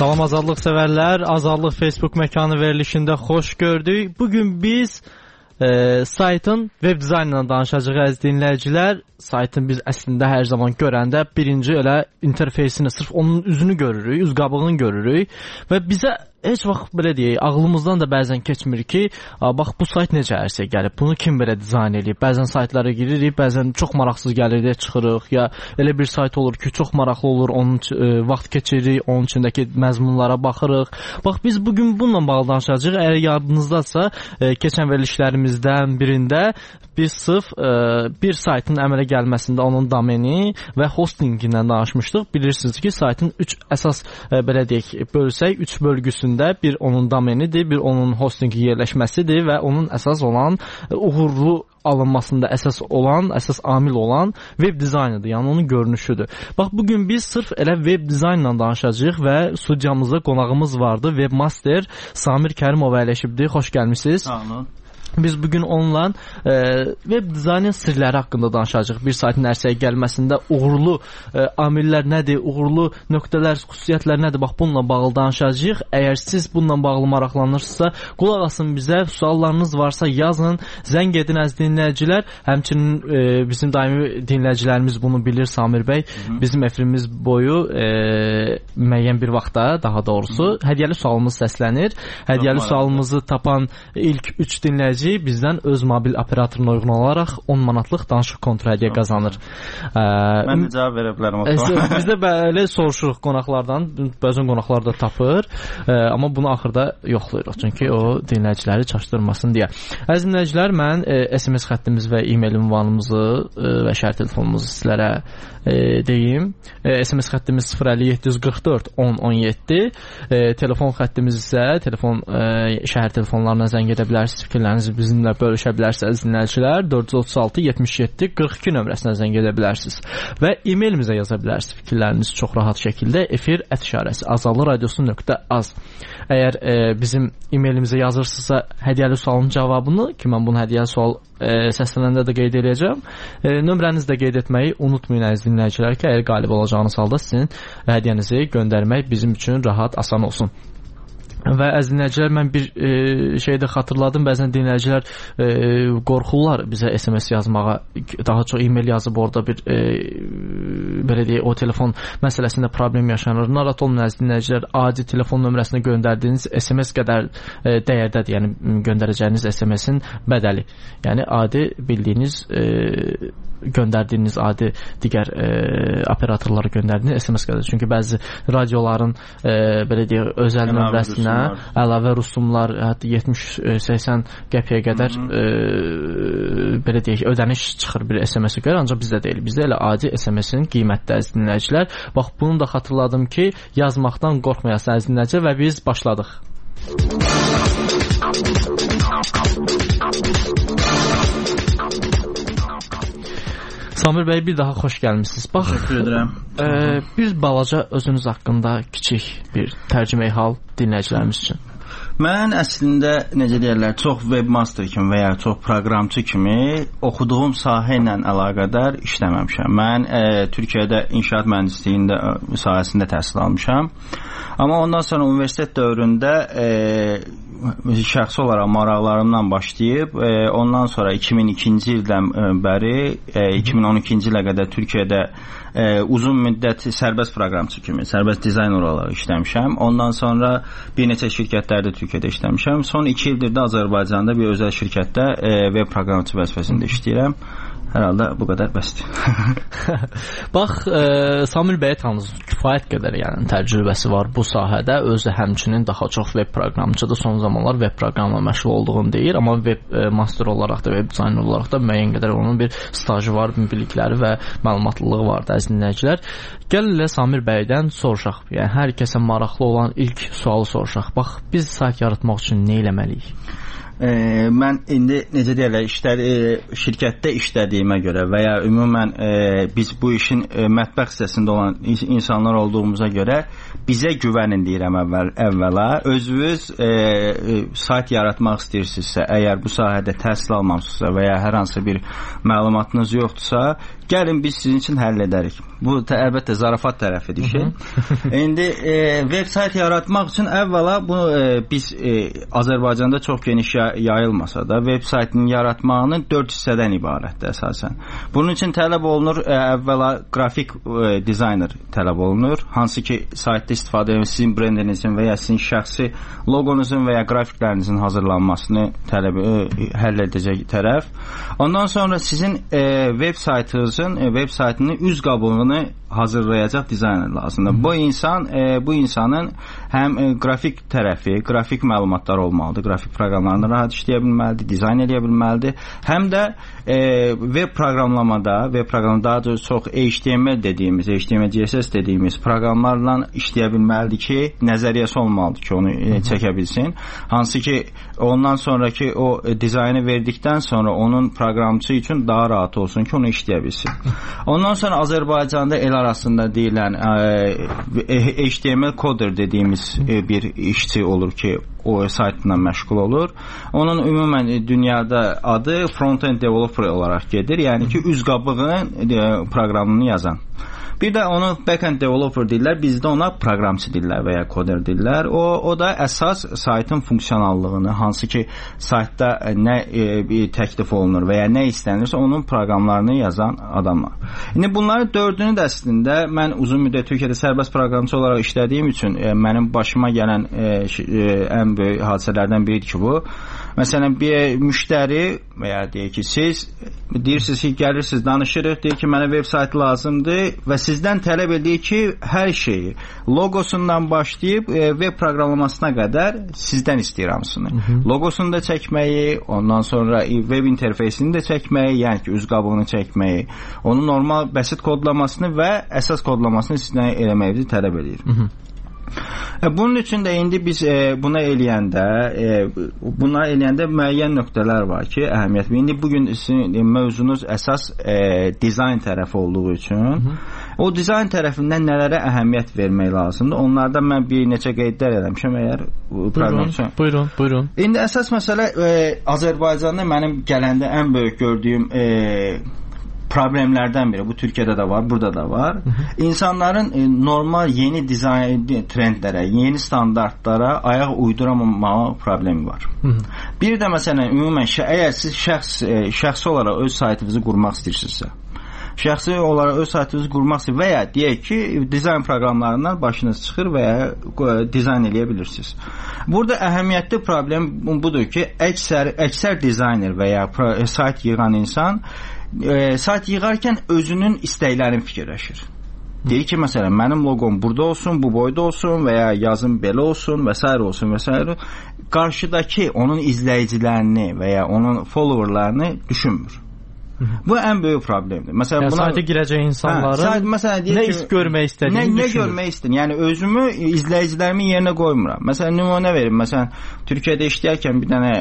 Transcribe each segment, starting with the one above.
Salam azadlıq sevərlər, Azadlıq Facebook məkanı verilişində xoş gördük. Bugün biz saytın web dizaynından danışacağıq əziz dinləyicilər. Saytın biz əslində hər zaman görəndə birinci elə interfeysini, sırf onun üzünü görürük, üz qabığını görürük və bizə heç vaxt belə deyək, ağlımızdan da bəzən keçmir ki, bax bu sayt necə ərsə gəlib, bunu kim belə dizayn edib? Bəzən saytlara giririk, bəzən çox maraqsız gəlir deyə çıxırıq, ya elə bir sayt olur ki, çox maraqlı olur, onun vaxt keçiririk, onun içindəki məzmunlara baxırıq. Bax biz bugün bununla bağlı danışacağıq. Əgər yadınızdadsa, keçən verilişlərimizdən birində biz sırf bir saytın əmələ gəlməsində onun domeni və hostingindən danışmışdıq. Bilirsiniz ki, saytın 3 əsas belə deyək, bölsək, 3 bölgüsündə bir onun domenidir, bir onun hostingi yerləşməsidir və onun əsas olan uğurlu alınmasında əsas amil olan web dizaynıdır, yəni onun görünüşüdür. Bax, bugün biz sırf elə web dizaynla danışacağıq və studiyamızda qonağımız vardı, webmaster Samir Kərimov əyləşibdir. Xoş gəlmisiniz. Sağ olun. Biz bugün onunla web dizaynın sirləri haqqında danışacağıq. Bir saytın ərsəyə gəlməsində uğurlu amillər nədir, uğurlu nöqtələr, xüsusiyyətlər nədir? Bax, bununla bağlı danışacağıq. Əgər siz bununla bağlı maraqlanırsınızsa, qulaq asın bizə, suallarınız varsa yazın, zəng edin əziz dinləyicilər. Həmçinin bizim daimi dinləyicilərimiz bunu bilir, Samir bəy. Bizim efirimiz boyu müəyyən bir vaxtda, daha doğrusu, hədiyyəli sualımız səslənir. Hədiyyəli sualımızı tapan ilk 3 dinləyici bizdən öz mobil operatoruna uyğun olaraq 10 manatlıq danışıq kontradiya qazanır. Mən də cavab verə bilərəm. Biz də belə soruşuruq qonaqlardan, bəzən qonaqlar da tapır, amma bunu axırda yoxlayırıq, çünki o dinləyiciləri çaşdırmasın deyə. Əziz dinləyicilər, mən SMS xəttimiz və e-mail ünvanımızı və şəhər telefonumuzu sizlərə deyim. SMS xəttimiz 05744 1017, telefon xəttimiz isə şəhər telefonlarına zəng edə bilərsiniz, fikirlərinizi bizimlə bölüşə bilərsiniz dinləyicilər. 436 77 42 nömrəsinə zəng edə bilərsiniz və e-mailimizə yaza bilərsiniz fikirlərinizi çox rahat şəkildə efir@azadlıqradiosu.az. Əgər bizim e-mailimizə yazırsınızsa hədiyyəli sualın cavabını, ki mən bunu hədiyyəli sual səslənəndə də qeyd edəcəm. Nömrənizi də qeyd etməyi unutmayın əziz dinləyicilər ki, əgər qalib olacağınız halda sizin hədiyyənizi göndərmək bizim üçün rahat, asan olsun. Və əziz dinləyicilər, mən bir şey də xatırladım. Bəzən dinləyicilər qorxurlar bizə SMS yazmağa. Daha çox e-mail yazıb orada bir belə deyək, o telefon məsələsində problem yaşanır. Narahat olmayın əziz dinləyicilər, adi telefon nömrəsinə göndərdiyiniz SMS qədər dəyərdədir. Yəni göndərəcəyiniz SMS-in bədəli. Yəni adi bildiyiniz göndərdiyiniz adi digər operatorlara göndərdiyiniz SMS qədər. Çünki bəzi radioların belə deyək, özəl nömrəsinə əlavə rüsumlar, hətta 70-80 qəpiyə qədər belə deyək, ödəniş çıxır bir SMS-ə görə, ancaq bizdə deyil. Bizdə elə adi SMS-in qiymətli əziz dinləyicilər. Bax, bunu da xatırladım ki, yazmaqdan qorxmayasın əziz dinləyicilər və biz başladıq. Samir bəy, bir daha xoş gəlmişsiniz. Bax, bir balaca özünüz haqqında kiçik bir tərcüməyi hal dinləyicilərimiz üçün. Mən əslində, necə deyərlər, çox webmaster kimi və ya çox proqramçı kimi oxuduğum sahə ilə əlaqədar işləməmişəm. Mən Türkiyədə inşaat mühəndisliyi sahəsində təhsil almışam. Amma ondan sonra universitet dövründə şəxsi olaraq maraqlarımdan başlayıb, ondan sonra 2002-ci ildən bəri 2012-ci ilə qədər Türkiyədə uzun müddət sərbəst proqramçı kimi, sərbəst dizayner olaraq işləmişəm. Ondan sonra bir neçə şirkətlərdə Türkiyədə işləmişəm. Son 2 ildir də Azərbaycanda bir özəl şirkətdə web proqramçı vəzifəsində işləyirəm. Hər halda bu qədər bəsdir. Bax, Samir bəyə tanısınız, kifayət qədər yəni təcrübəsi var bu sahədə. Özü həmçinin daha çox web proqramçıdır. Son zamanlar web proqramla məşğul olduğunu deyir, amma web master olaraq da, web dizayner olaraq da müəyyən qədər onun bir stajı var, bilikləri və məlumatlılığı var da əziz dinləyicilər. Gəlin elə Samir bəydən soruşaq. Yəni hər kəsə maraqlı olan ilk sualı soruşaq. Bax, biz sayt yaratmaq üçün nə etməliyik? Mən indi necə deyirlər, şirkətdə işlədiyimə görə və ya ümumən biz bu işin mətbəx hissəsində olan insanlar olduğumuza görə bizə güvənin deyirəm əvvəla. Özünüz sayt yaratmaq istəyirsinizsə, əgər bu sahədə təhsil almamısınızsa və ya hər hansı bir məlumatınız yoxdursa, gəlin biz sizin üçün həll edərik. Bu əlbəttə zarafat tərəfidir ki. İndi veb sayt yaratmaq üçün əvvəla bu biz Azərbaycanda çox geniş yayılmasa da veb saytının yaratmağının 4 hissədən ibarətdir əsasən. Bunun üçün tələb olunur əvvəla qrafik dizayner tələb olunur. Hansı ki saytda istifadə edən sizin brendinizin və ya sizin şəxsi loqonuzun və ya qrafiklərinizin hazırlanmasını həll edəcək tərəf. Ondan sonra sizin veb saytının üz qabığını hazırlayacaq dizayner lazımdır. Bu insanın həm qrafik tərəfi, qrafik məlumatlar olmalıdır. Qrafik proqramlarında rahat işləyə bilməlidir, dizayn edə bilməlidir. Həm də veb proqramlamada daha çox HTML dediğimiz, HTML, CSS dediğimiz proqramlarla işləyə bilməlidir ki, nəzəriyyəsi olmalıdır ki, onu çəkə bilsin. Hansı ki, ondan sonraki o dizaynı verdikdən sonra onun proqramçı üçün daha rahat olsun ki, onu işləyə bilsin. Ondan sonra Azərbaycanda el arasında deyilən HTML coder dediğimiz bir işçi olur ki, o saytla məşğul olur. Onun ümumən dünyada adı front-end developer olaraq gedir. Yəni ki, üz qabığının proqramını yazan. Bir də onu backend developer deyirlər, bizdə ona proqramçı deyirlər və ya koder deyirlər. O da əsas saytın funksionallığını, hansı ki saytda nə təklif olunur və ya nə istənilirsə onun proqramlarını yazan adamlar. İndi bunların dördünü də əslində mən uzun müddət Türkiyədə sərbəst proqramçı olaraq işlədiyim üçün mənim başıma gələn ən böyük hadisələrdən biridir ki bu. Məsələn, bir müştəri və ya deyək ki, siz deyirsiniz ki, gəlirsiniz, danışırıq, deyir ki, mənə web saytı lazımdır və sizdən tələb edir ki, hər şeyi logosundan başlayıb web proqramlamasına qədər sizdən istəyir hamısını. Logosunu da çəkməyi, ondan sonra web interfeysini də çəkməyi, yəni ki, üz qabığını çəkməyi, onun normal bəsit kodlamasını və əsas kodlamasını sizdən eləməyinizi tələb edir. Bunun üçün də indi biz buna eləyəndə müəyyən nöqtələr var ki, əhəmiyyətli. İndi bugün sizin mövzunuz əsas dizayn tərəfi olduğu üçün o dizayn tərəfindən nələrə əhəmiyyət vermək lazımdır? Onlardan mən bir neçə qeydlər eləmişəm əgər proqram üçün. Buyurun. İndi əsas məsələ Azərbaycanda mənim gələndə ən böyük gördüyüm problemlərdən biri. Bu Türkiyədə də var, burada da var. İnsanların normal yeni dizayn trendlərə, yeni standartlara ayaq uyduramamağı problemi var. Bir də məsələn, ümumən əgər siz şəxsi olaraq öz saytınızı qurmaq istəyirsinizsə, və ya deyək ki, dizayn proqramlarından başınız çıxır və ya dizayn eləyə bilirsiniz. Burada əhəmiyyətli problem budur ki, əksər dizayner və ya sayt yığan insan sayt yığarkən özünün istəklərini fikirləşir. Deyir ki, məsələn, mənim loqom burada olsun, bu boyda olsun və ya yazım belə olsun və s. olsun və s. Qarşıdakı onun izləyicilərini və ya onun followerlarını düşünmür. Bu ən böyük problemdir. Məsələn, sayta girəcək insanların nə görmək istədiyini nə görmək istəyir. Yəni özümü izləyicilərimin yerinə qoymuram. Məsələn, nümunə verim. Məsələn, Türkiyədə işləyərkən bir dənə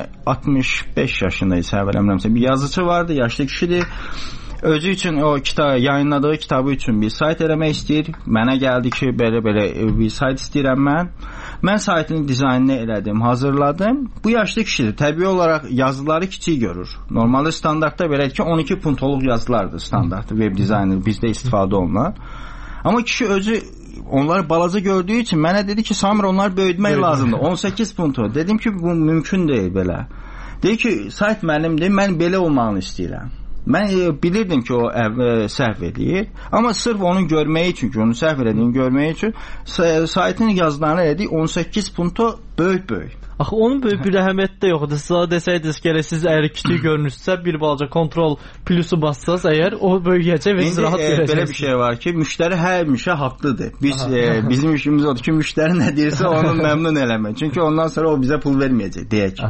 65 yaşında isə bir yazıcı vardı, yaşlı kişidir. Özü üçün o yayınladığı kitabı üçün bir sayt eləmək istəyir. Mənə gəldi ki, belə bir sayt istəyirəm mən. Mən saytın dizaynını elədim, hazırladım. Bu yaşlı kişidir. Təbii olaraq yazıları kiçik görür. Normalde standartda belədir ki, 12 puntoluq yazılardır standartda web dizayner bizdə istifadə olunan. Amma kişi özü onları balaca gördüyü için mənə dedi ki, Samir onları böyütmək lazımdır. 18 puntu. Dedim ki, bu mümkün deyil belə. Dedi ki, sayt mənimdir, mən belə olmağını istəyirəm. Mən bilirdim ki, o səhv edir. Amma sırf onu görmək üçün, onun səhv edildiyini görmək üçün saytın yazılarını elədik 18 punto böyük. Axı onun böyük bir əhəmiyyəti də yoxdur. Sizə desəydiniz ki, siz əgər kiçik görünürsünüzsə, bir balaca kontrol plusu bassaz, əgər o böyüyəcək və siz rahat görəcəksiniz. Belə bir şey var ki, müştəri həmişə haqlıdır. Bizim işimiz odur ki, müştəri nə deyirsə onu məmnun eləmək. Çünki ondan sonra o bizə pul verməyəcək, deyək.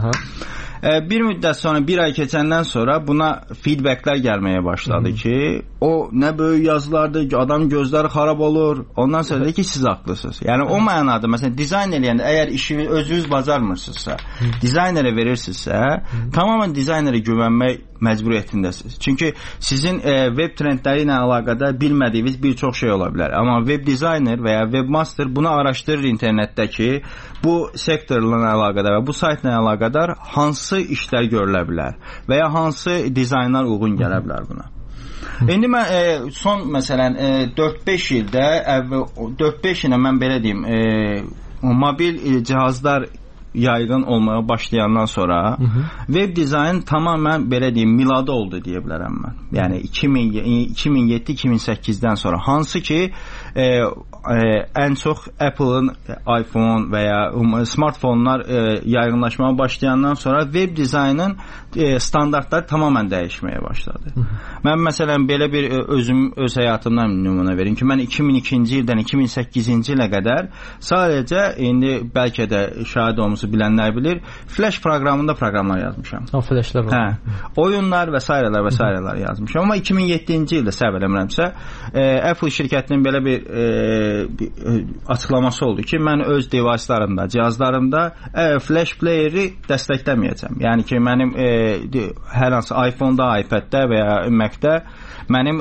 Bir müddət sonra, bir ay keçəndən sonra buna feedbacklər gəlməyə başladı ki, o nə böyük yazılardır, adam gözləri xarab olur. Ondan sonra dedi ki, siz haqlısınız. Yəni o mənada, məsələn, dizayn eləyəndə, əgər işini özünüz bacarmırsınızsa, dizaynerə verirsinizsə, tamamen dizaynerə güvənmək məcburiyyətindəsiniz. Çünki sizin web trendləri ilə əlaqədar bilmədiyiniz bir çox şey ola bilər. Amma web dizayner və ya webmaster bunu araşdırır internetdəki bu sektorla əlaqədar və bu saytla əlaqədar hansı işlər görülə bilər və ya hansı dizaynlar uyğun gələ bilər buna. İndi mən son məsələn 4-5 ildə 4-5 ilə mən belə deyim, mobil cihazlar yaygın olmaya başlayandan sonra web dizayn tamamen belə deyim miladı oldu deyə bilərəm mən. Yəni 2007-2008-dən sonra hansı ki ən çox Apple'ın iPhone və ya smartfonlar yaygınlaşmaya başlayandan sonra web dizaynın standartları tamamen dəyişməyə başladı. Mən məsələn belə bir öz həyatımdan nümunə verim ki, mən 2002-ci ildən 2008-ci ilə qədər sadəcə indi bəlkə də şahid olmuş bilənlər bilir, Flash proqramında proqramlar yazmışam. Flashlar var. Oyunlar və s. yazmışam. Amma 2007-ci ildə səhv eləmirəmsə, Apple şirkətinin belə bir açıqlaması oldu ki, mən öz device'larımda, cihazlarımda Flash player'i dəstəkləməyəcəm. Yəni ki, mənim hər hansı iPhone-da, iPad-də və ya Mac-də mənim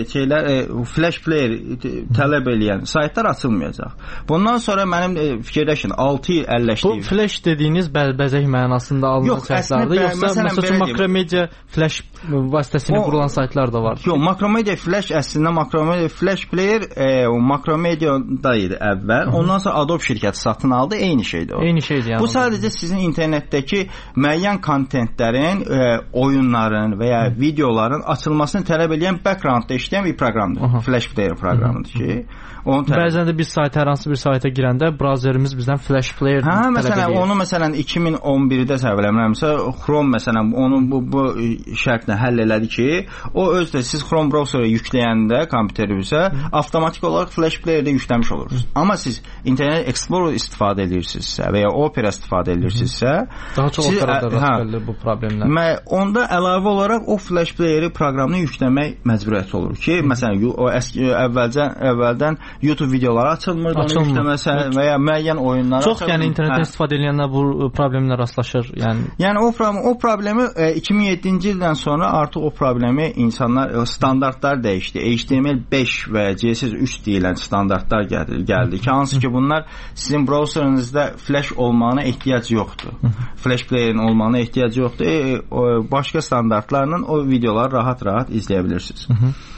Flash player tələb eləyən saytlar açılmayacaq. Bundan sonra mənim fikirləşin 6 il əlləşdiyim. Bu Flash dediyiniz bəzək mənasında alınan saytlardır, yoxsa məsələn Macromedia Flash vasitəsilə qurulan saytlar da var? Yox, Macromedia Flash əslində Macromedia Flash player Macromedia-da idi əvvəl. Ondan sonra Adobe şirkəti satın aldı, eyni şeydir o. Eyni şeydir yəni. Bu sadəcə sizin internetdəki müəyyən kontentlərin, oyunların və ya videoların açılmasını tələb edən backgroundda işləyən bir proqramdır. Flash player proqramıdır ki, bəzən də biz sayta, hər hansı bir sayta girəndə browserimiz bizdən Flash player tələb edir. Onu məsələn 2011-də səhv eləmirəmsə, Chrome məsələn onu bu şərtlə həll elədi ki, o özdə siz Chrome browseri yükləyəndə kompüterinizə avtomatik olaraq Flash player-də yükləmiş olursunuz. Amma siz Internet Explorer istifadə edirsinizsə və ya Opera istifadə edirsinizsə, daha çox Opera-da rast gəlir bu problemlər. Onda əlavə olaraq o Flash player-i proqramını yükləmək məcburiyyəti olur ki, məsələn o əvvəldən YouTube videoları açılmırdı, onu yükləməsə və ya müəyyən oyunlara çox yəni internetdən istifadə edənlər bu problemlə rastlaşır. Yəni o problemi 2007-ci ildən sonra artıq o problemi insanlar standartlar dəyişdi. HTML5 və CSS3 deyilən standartlar gəldi ki, hansı ki bunlar sizin browserinizdə Flash olmağına ehtiyac yoxdur. Flash player'in olmağına ehtiyac yoxdur. Başqa standartlarla o videoları rahat-rahat izləyə bilirsiniz.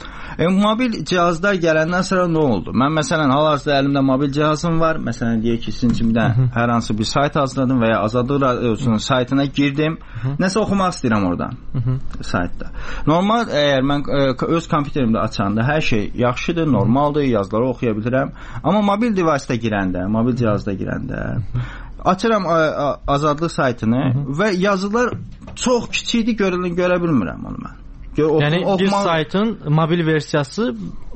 Mobil cihazlar gələndən sonra nə oldu? Mən məsələn hal-hazırda əlimdə mobil cihazım var. Məsələn deyək ki, sizin üçün hər hansı bir sayt hazırladım və ya Azadlıq Radiosunun saytına girdim. Nəsə oxumaq istəyirəm oradan saytda. Normal əgər mən öz kompüterimdə açanda hər şey yaxşıdır, normaldır, yazıları oxuya bilirəm. Amma mobil device-da girəndə, mobil cihazda girəndə açıram Azadlıq saytını və yazılar çox kiçikdir, görə bilmirəm onu mən. Yəni bir saytın mobil versiyası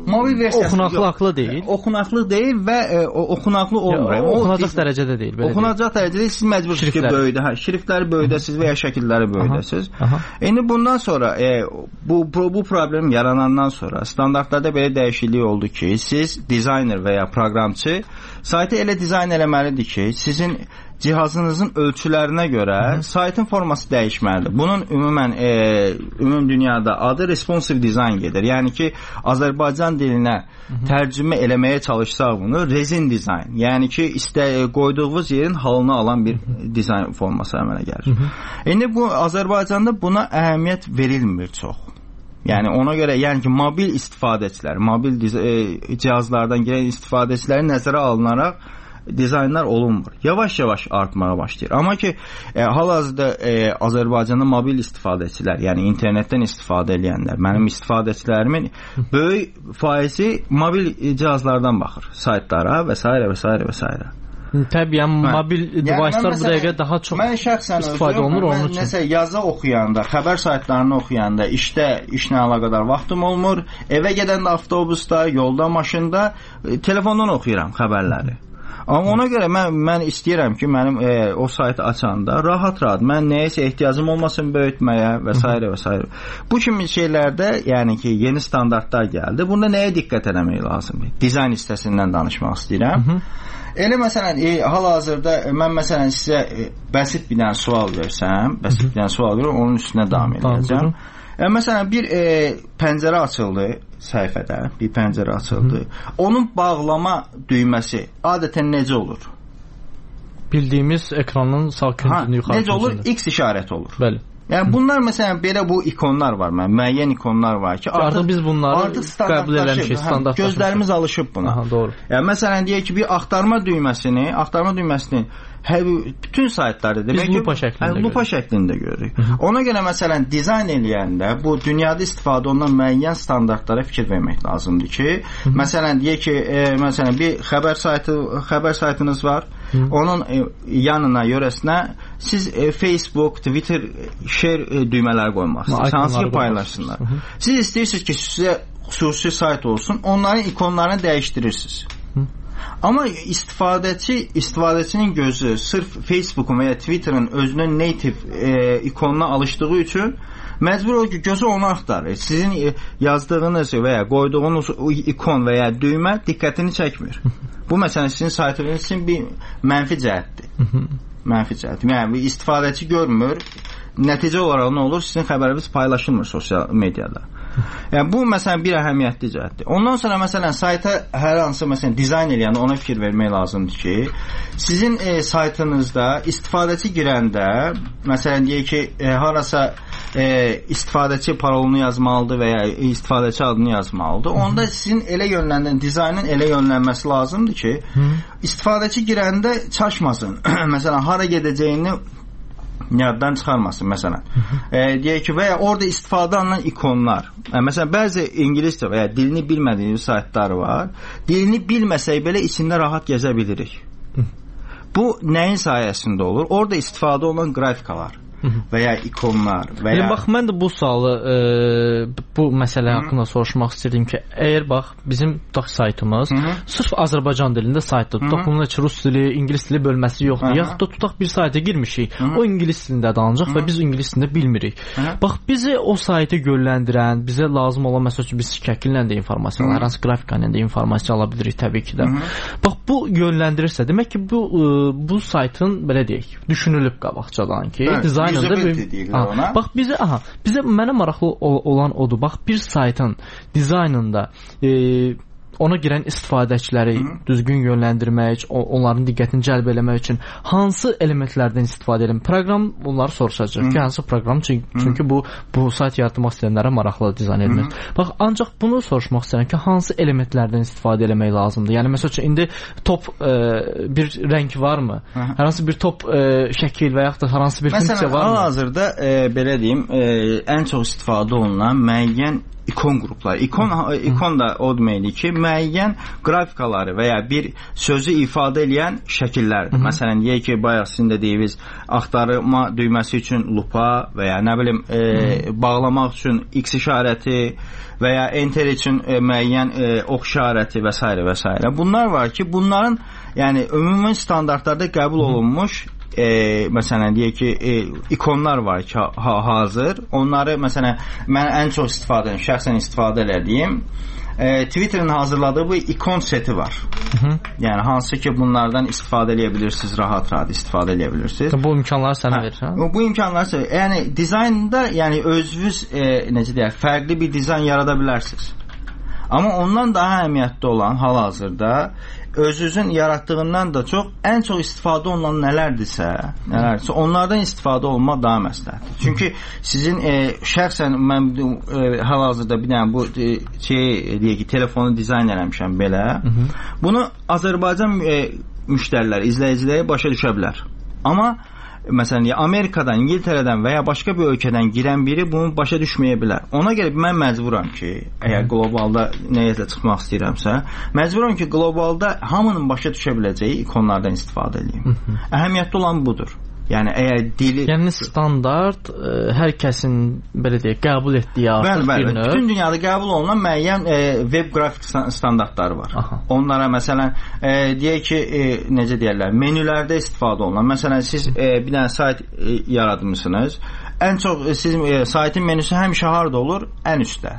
oxunaqlı deyil. Oxunaqlı deyil və oxunaqlı olmur. Oxunacaq dərəcədə deyil. Oxunacaq dərəcədə siz məcbursuz ki, şriftləri böyüdəsiniz və ya şəkilləri böyüdəsiz. İndi bundan sonra bu problem yaranandan sonra standartlarda belə dəyişiklik oldu ki, siz dizayner və ya proqramçı saytı elə dizayn eləməlidir ki, sizin cihazınızın ölçülərinə görə saytın forması dəyişməlidir. Bunun ümum dünyada adı responsive design gedir. Yəni ki, Azərbaycan dilinə tərcümə eləməyə çalışsaq bunu rezin dizayn. Yəni ki, qoyduğunuz yerin halını alan bir dizayn forması əmələ gəlir. İndi bu Azərbaycanda buna əhəmiyyət verilmir çox. Yəni ona görə yəni ki, mobil istifadəçilər, mobil cihazlardan gələn istifadəçiləri nəzərə alınaraq dizaynlar olunmur. Yavaş-yavaş artmağa başlayır. Amma ki, hal-hazırda Azərbaycanda mobil istifadəçilər, yəni internetdən istifadə edənlər, mənim istifadəçilərimin böyük faizi mobil cihazlardan baxır, saytlara və s. və s. və s. Təbii, mobil device'lar bu dəqiqə daha çox istifadə olunur onun üçün. Nəsə yazı oxuyanda, xəbər saytlarını oxuyanda, işlə əlaqədar vaxtım olmur. Evə gedəndə avtobusda, yolda, maşında telefondan oxuyuram xəbərləri. Amma ona görə mən istəyirəm ki, mənim o saytı açanda rahat-rahat, mən nəyəsə ehtiyacım olmasın böyütməyə və s. və s. Bu kimi şeylərdə, yəni ki, yeni standartlar gəldi. Bunda nəyə diqqət eləmək lazımdır? Dizayn hissəsindən danışmaq istəyirəm. Elə məsələn, hal-hazırda mən məsələn sizə bəsit bir dənə sual versəm, onun üstünə davam edəcəm. Məsələn, bir pəncərə açıldı səhifədə, bir pəncərə açıldı. Onun bağlama düyməsi adətən necə olur? Bildiyimiz ekranın sağ küncünü yuxarı necə olur? X işarəti olur. Bəli. Yəni bunlar məsələn belə bu ikonlar var, müəyyən ikonlar var ki, artıq biz bunları qəbul eləmişik, standartlaşmışıq. Gözlərimiz alışıb buna. Aha, doğru. Yəni məsələn deyək ki, bir axtarma düyməsini bütün saytlarda demək ki, lupa şəklində görürük. Ona görə məsələn dizayn eləyəndə bu dünyada istifadə olunan müəyyən standartlara fikir vermək lazımdır ki, məsələn deyək ki, məsələn bir xəbər saytınız var. Onun yanına, yörəsinə siz Facebook, Twitter, share düymələri qoymalısınız. Hansı ki paylaşsınlar. Siz istəyirsiniz ki, sizə xüsusi sayt olsun, onların ikonlarını dəyişdirirsiniz. Amma istifadəçinin gözü sırf Facebook'un və ya Twitter'ın özünün native ikonuna alışdığı üçün məcbur olur ki, gözü onu axtarır. Sizin yazdığınız və ya qoyduğunuz ikon və ya düymə diqqətini çəkmir. Bu məsələn sizin saytınız üçün bir mənfi cəhətdir. Mənfi cəhət. Yəni istifadəçi görmür. Nəticə olaraq nə olur? Sizin xəbəriniz paylaşılmır sosial mediada. Yəni bu məsələn bir əhəmiyyətli cəhətdir. Ondan sonra məsələn sayta hər hansı məsələn dizayn eləyəndə ona fikir vermək lazımdır ki, sizin saytınızda istifadəçi girəndə məsələn deyək ki, harasa istifadəçi parolunu yazmalıdır və ya istifadəçi adını yazmalıdır. Onda sizin elə yönləndirən dizaynın elə yönlənməsi lazımdır ki, istifadəçi girəndə çaşmasın. Məsələn hara gedəcəyini yaddan çıxarmasın məsələn. Deyək ki, və ya orada istifadə olunan ikonlar. Məsələn, bəzi ingiliscə və ya dilini bilmədiyiniz saytlar var. Dilini bilməsək belə içində rahat gəzə bilirik. Bu nəyin sayəsində olur? Orada istifadə olunan qrafikalar və ya ikonlar və ya... Bax, mən də bu sualı bu məsələ haqqında soruşmaq istəyirdim ki, əgər bax, bizim tutaq saytımız sırf Azərbaycan dilində saytdır. Tutaq bunun ki, rus dili, ingilis dili bölməsi yoxdur. Yaxud da tutaq bir sayta girmişik. O ingilis dilində danacaq və biz ingilis dilində bilmirik. Bax, bizi o saytı yönləndirən, bizə lazım olan məsəl üçün biz şəkillə də informasiya, hər hansı qrafikayla da informasiya ala bilirik təbii ki də. Bax, bu yönləndirirsə, demək ki, bu saytın, belə deyək, düşünülüb qabaqcadan ki, dizayn bax bizə mənə maraqlı olan odur. Bax bir saytın dizaynında ona girən istifadəçiləri düzgün yönləndirmək, onların diqqətini cəlb eləmək üçün hansı elementlərdən istifadə edelim? Proqram bunları soruşacaq ki, hansı proqram? Çünki bu sayt yaratmaq istəyənlərə maraqlı dizayn edilmir. Bax, ancaq bunu soruşmaq istəyirəm ki, hansı elementlərdən istifadə eləmək lazımdır? Yəni, məsəl üçün, indi top bir rəng varmı? Hər hansı bir top şəkil və yaxud da hər hansı bir funksiya varmı? Məsələn, hal-hazırda, belə deyim, ən çox istifadə olunan müəyyən ikon qrupları. İkon da o deməkdir ki, müəyyən qrafikaları və ya bir sözü ifadə edən şəkillərdir. Məsələn, deyək ki, bayaq sizin də deyiniz, axtarma düyməsi üçün lupa və ya nə bilim bağlamaq üçün X işarəti və ya enter üçün müəyyən ox işarəti və s. və s. Bunlar var ki, bunların yəni ümumi standartlarda qəbul olunmuş məsələn deyək ki, ikonlar var ki, hazır. Onları məsələn mən ən çox şəxsən istifadə elədiyim Twitter'ın hazırladığı bu ikon seti var. Yəni hansı ki bunlardan istifadə edə bilirsiniz, rahat istifadə edə bilirsiniz. Bu imkanları sənə verir, hə? Bu imkanları, yəni dizaynda yəni özünüz necə deyək, fərqli bir dizayn yarada bilərsiniz. Amma ondan daha əhəmiyyətli olan hal-hazırda özünüzün yaratdığından da çox ən çox istifadə olunan nələrdirsə, onlardan istifadə olmaq daha məsləhətdir. Çünki sizin şəxsən mən hal-hazırda bir dənə bu deyək ki, telefonu dizayn eləmişəm belə. Bunu Azərbaycan müştərilər, izləyiciləri başa düşə bilər. Amma məsələn, Amerikadan, İngiltərədən və ya başqa bir ölkədən girən biri bunu başa düşməyə bilər. Ona görə mən məcburam ki, əgər qlobalda nəyisə çıxmaq istəyirəmsə, məcburam ki, qlobalda hamının başa düşə biləcəyi ikonlardan istifadə edeyim. Əhəmiyyətli olan budur. Yəni əgər dili... Yəni standart hər kəsin belə deyək, qəbul etdiyi artıq bir növ. Bütün dünyada qəbul olunan müəyyən web qrafik standartları var. Onlara məsələn deyək ki, necə deyirlər, menülərdə istifadə olunan. Məsələn siz bir dənə sayt yaratmışsınız. Ən çox sizin saytın menüsü həmişə harda olur? Ən üstdə.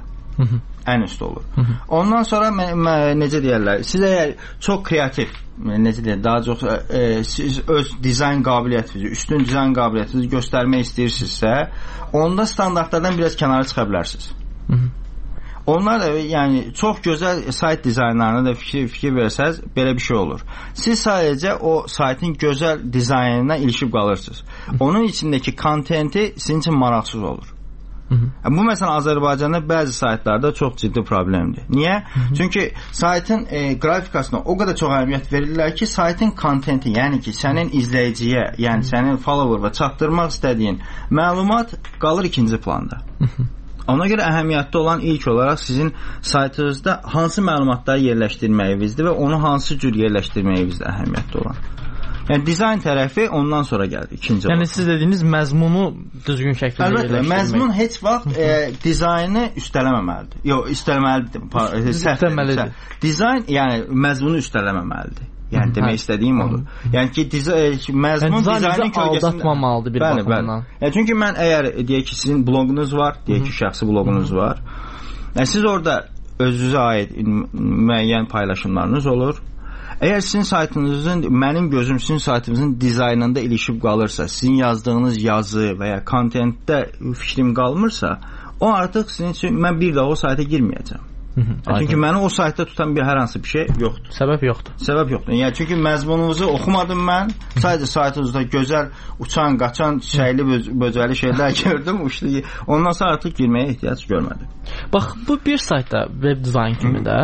Ən üstdə olur. Ondan sonra necə deyirlər, siz əgər çox kreativ, necə deyir, daha çox siz öz dizayn qabiliyyətinizi, üstün dizayn qabiliyyətinizi göstərmək istəyirsinizsə, onda standartlardan biraz kənara çıxa bilərsiniz. Onlar da yəni çox gözəl sayt dizaynlarına da fikir versəz belə bir şey olur. Siz sadəcə o saytın gözəl dizaynına ilişib qalırsınız. Onun içindəki kontenti sizin üçün maraqsız olur. Bu məsələn Azərbaycanda bəzi saytlarda çox ciddi problemdir. Niyə? Çünki saytın qrafikasına o qədər çox əhəmiyyət verirlər ki, saytın kontenti, yəni ki, sənin izləyiciyə, yəni sənin follower'a çatdırmaq istədiyin məlumat qalır ikinci planda. Ona görə əhəmiyyətli olan ilk olaraq sizin saytınızda hansı məlumatları yerləşdirməyinizdir və onu hansı cür yerləşdirməyinizdir əhəmiyyətli olan. Yəni dizayn tərəfi ondan sonra gəldi, ikinci yəni siz dediyiniz məzmunu düzgün şəkildə yerləşdirmək. Əlbəttə, məzmun heç vaxt dizaynı üstələməməlidir. Yox, üstələməlidir. Dizayn, yəni məzmunu üstələməməlidir. Yəni demək istədiyim odur. Yəni ki, məzmun dizaynın kölgəsində aldatmamalıdır bir baxımdan. Çünki mən əgər deyək ki, sizin bloqunuz var, deyək ki, şəxsi bloqunuz var. Yəni siz orada özünüzə aid müəyyən paylaşımlarınız olur. Əgər sizin saytınızın, mənim gözüm sizin saytınızın dizaynında ilişib qalırsa, sizin yazdığınız yazı və ya kontentdə fikrim qalmırsa, o artıq sizin üçün mən bir daha o sayta girməyəcəm. Çünki məni o saytda tutan hər hansı bir şey yoxdur. Səbəb yoxdur. Yəni çünki məzmununuzu oxumadım mən. Sadəcə saytınızda gözəl uçan, qaçan, çiçəkli, böcəli şeylər gördüm. Ondan sonra artıq girməyə ehtiyac görmədim. Bax, bu bir saytda web dizayn kimi də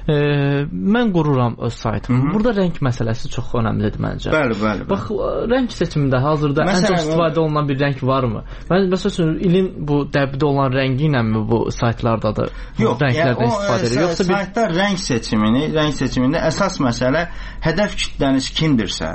mən qururam öz saytımı. Burada rəng məsələsi çox önəmlidir məncə. Bəli. Bax, rəng seçimində hazırda ən çox istifadə olunan bir rəng varmı? Məsələn, ilin bu dəbdə olan rəngi ilənmi bu saytlardadır? Yox, saytda rəng seçimində əsas məsələ hədəf kitləniz kimdirsə,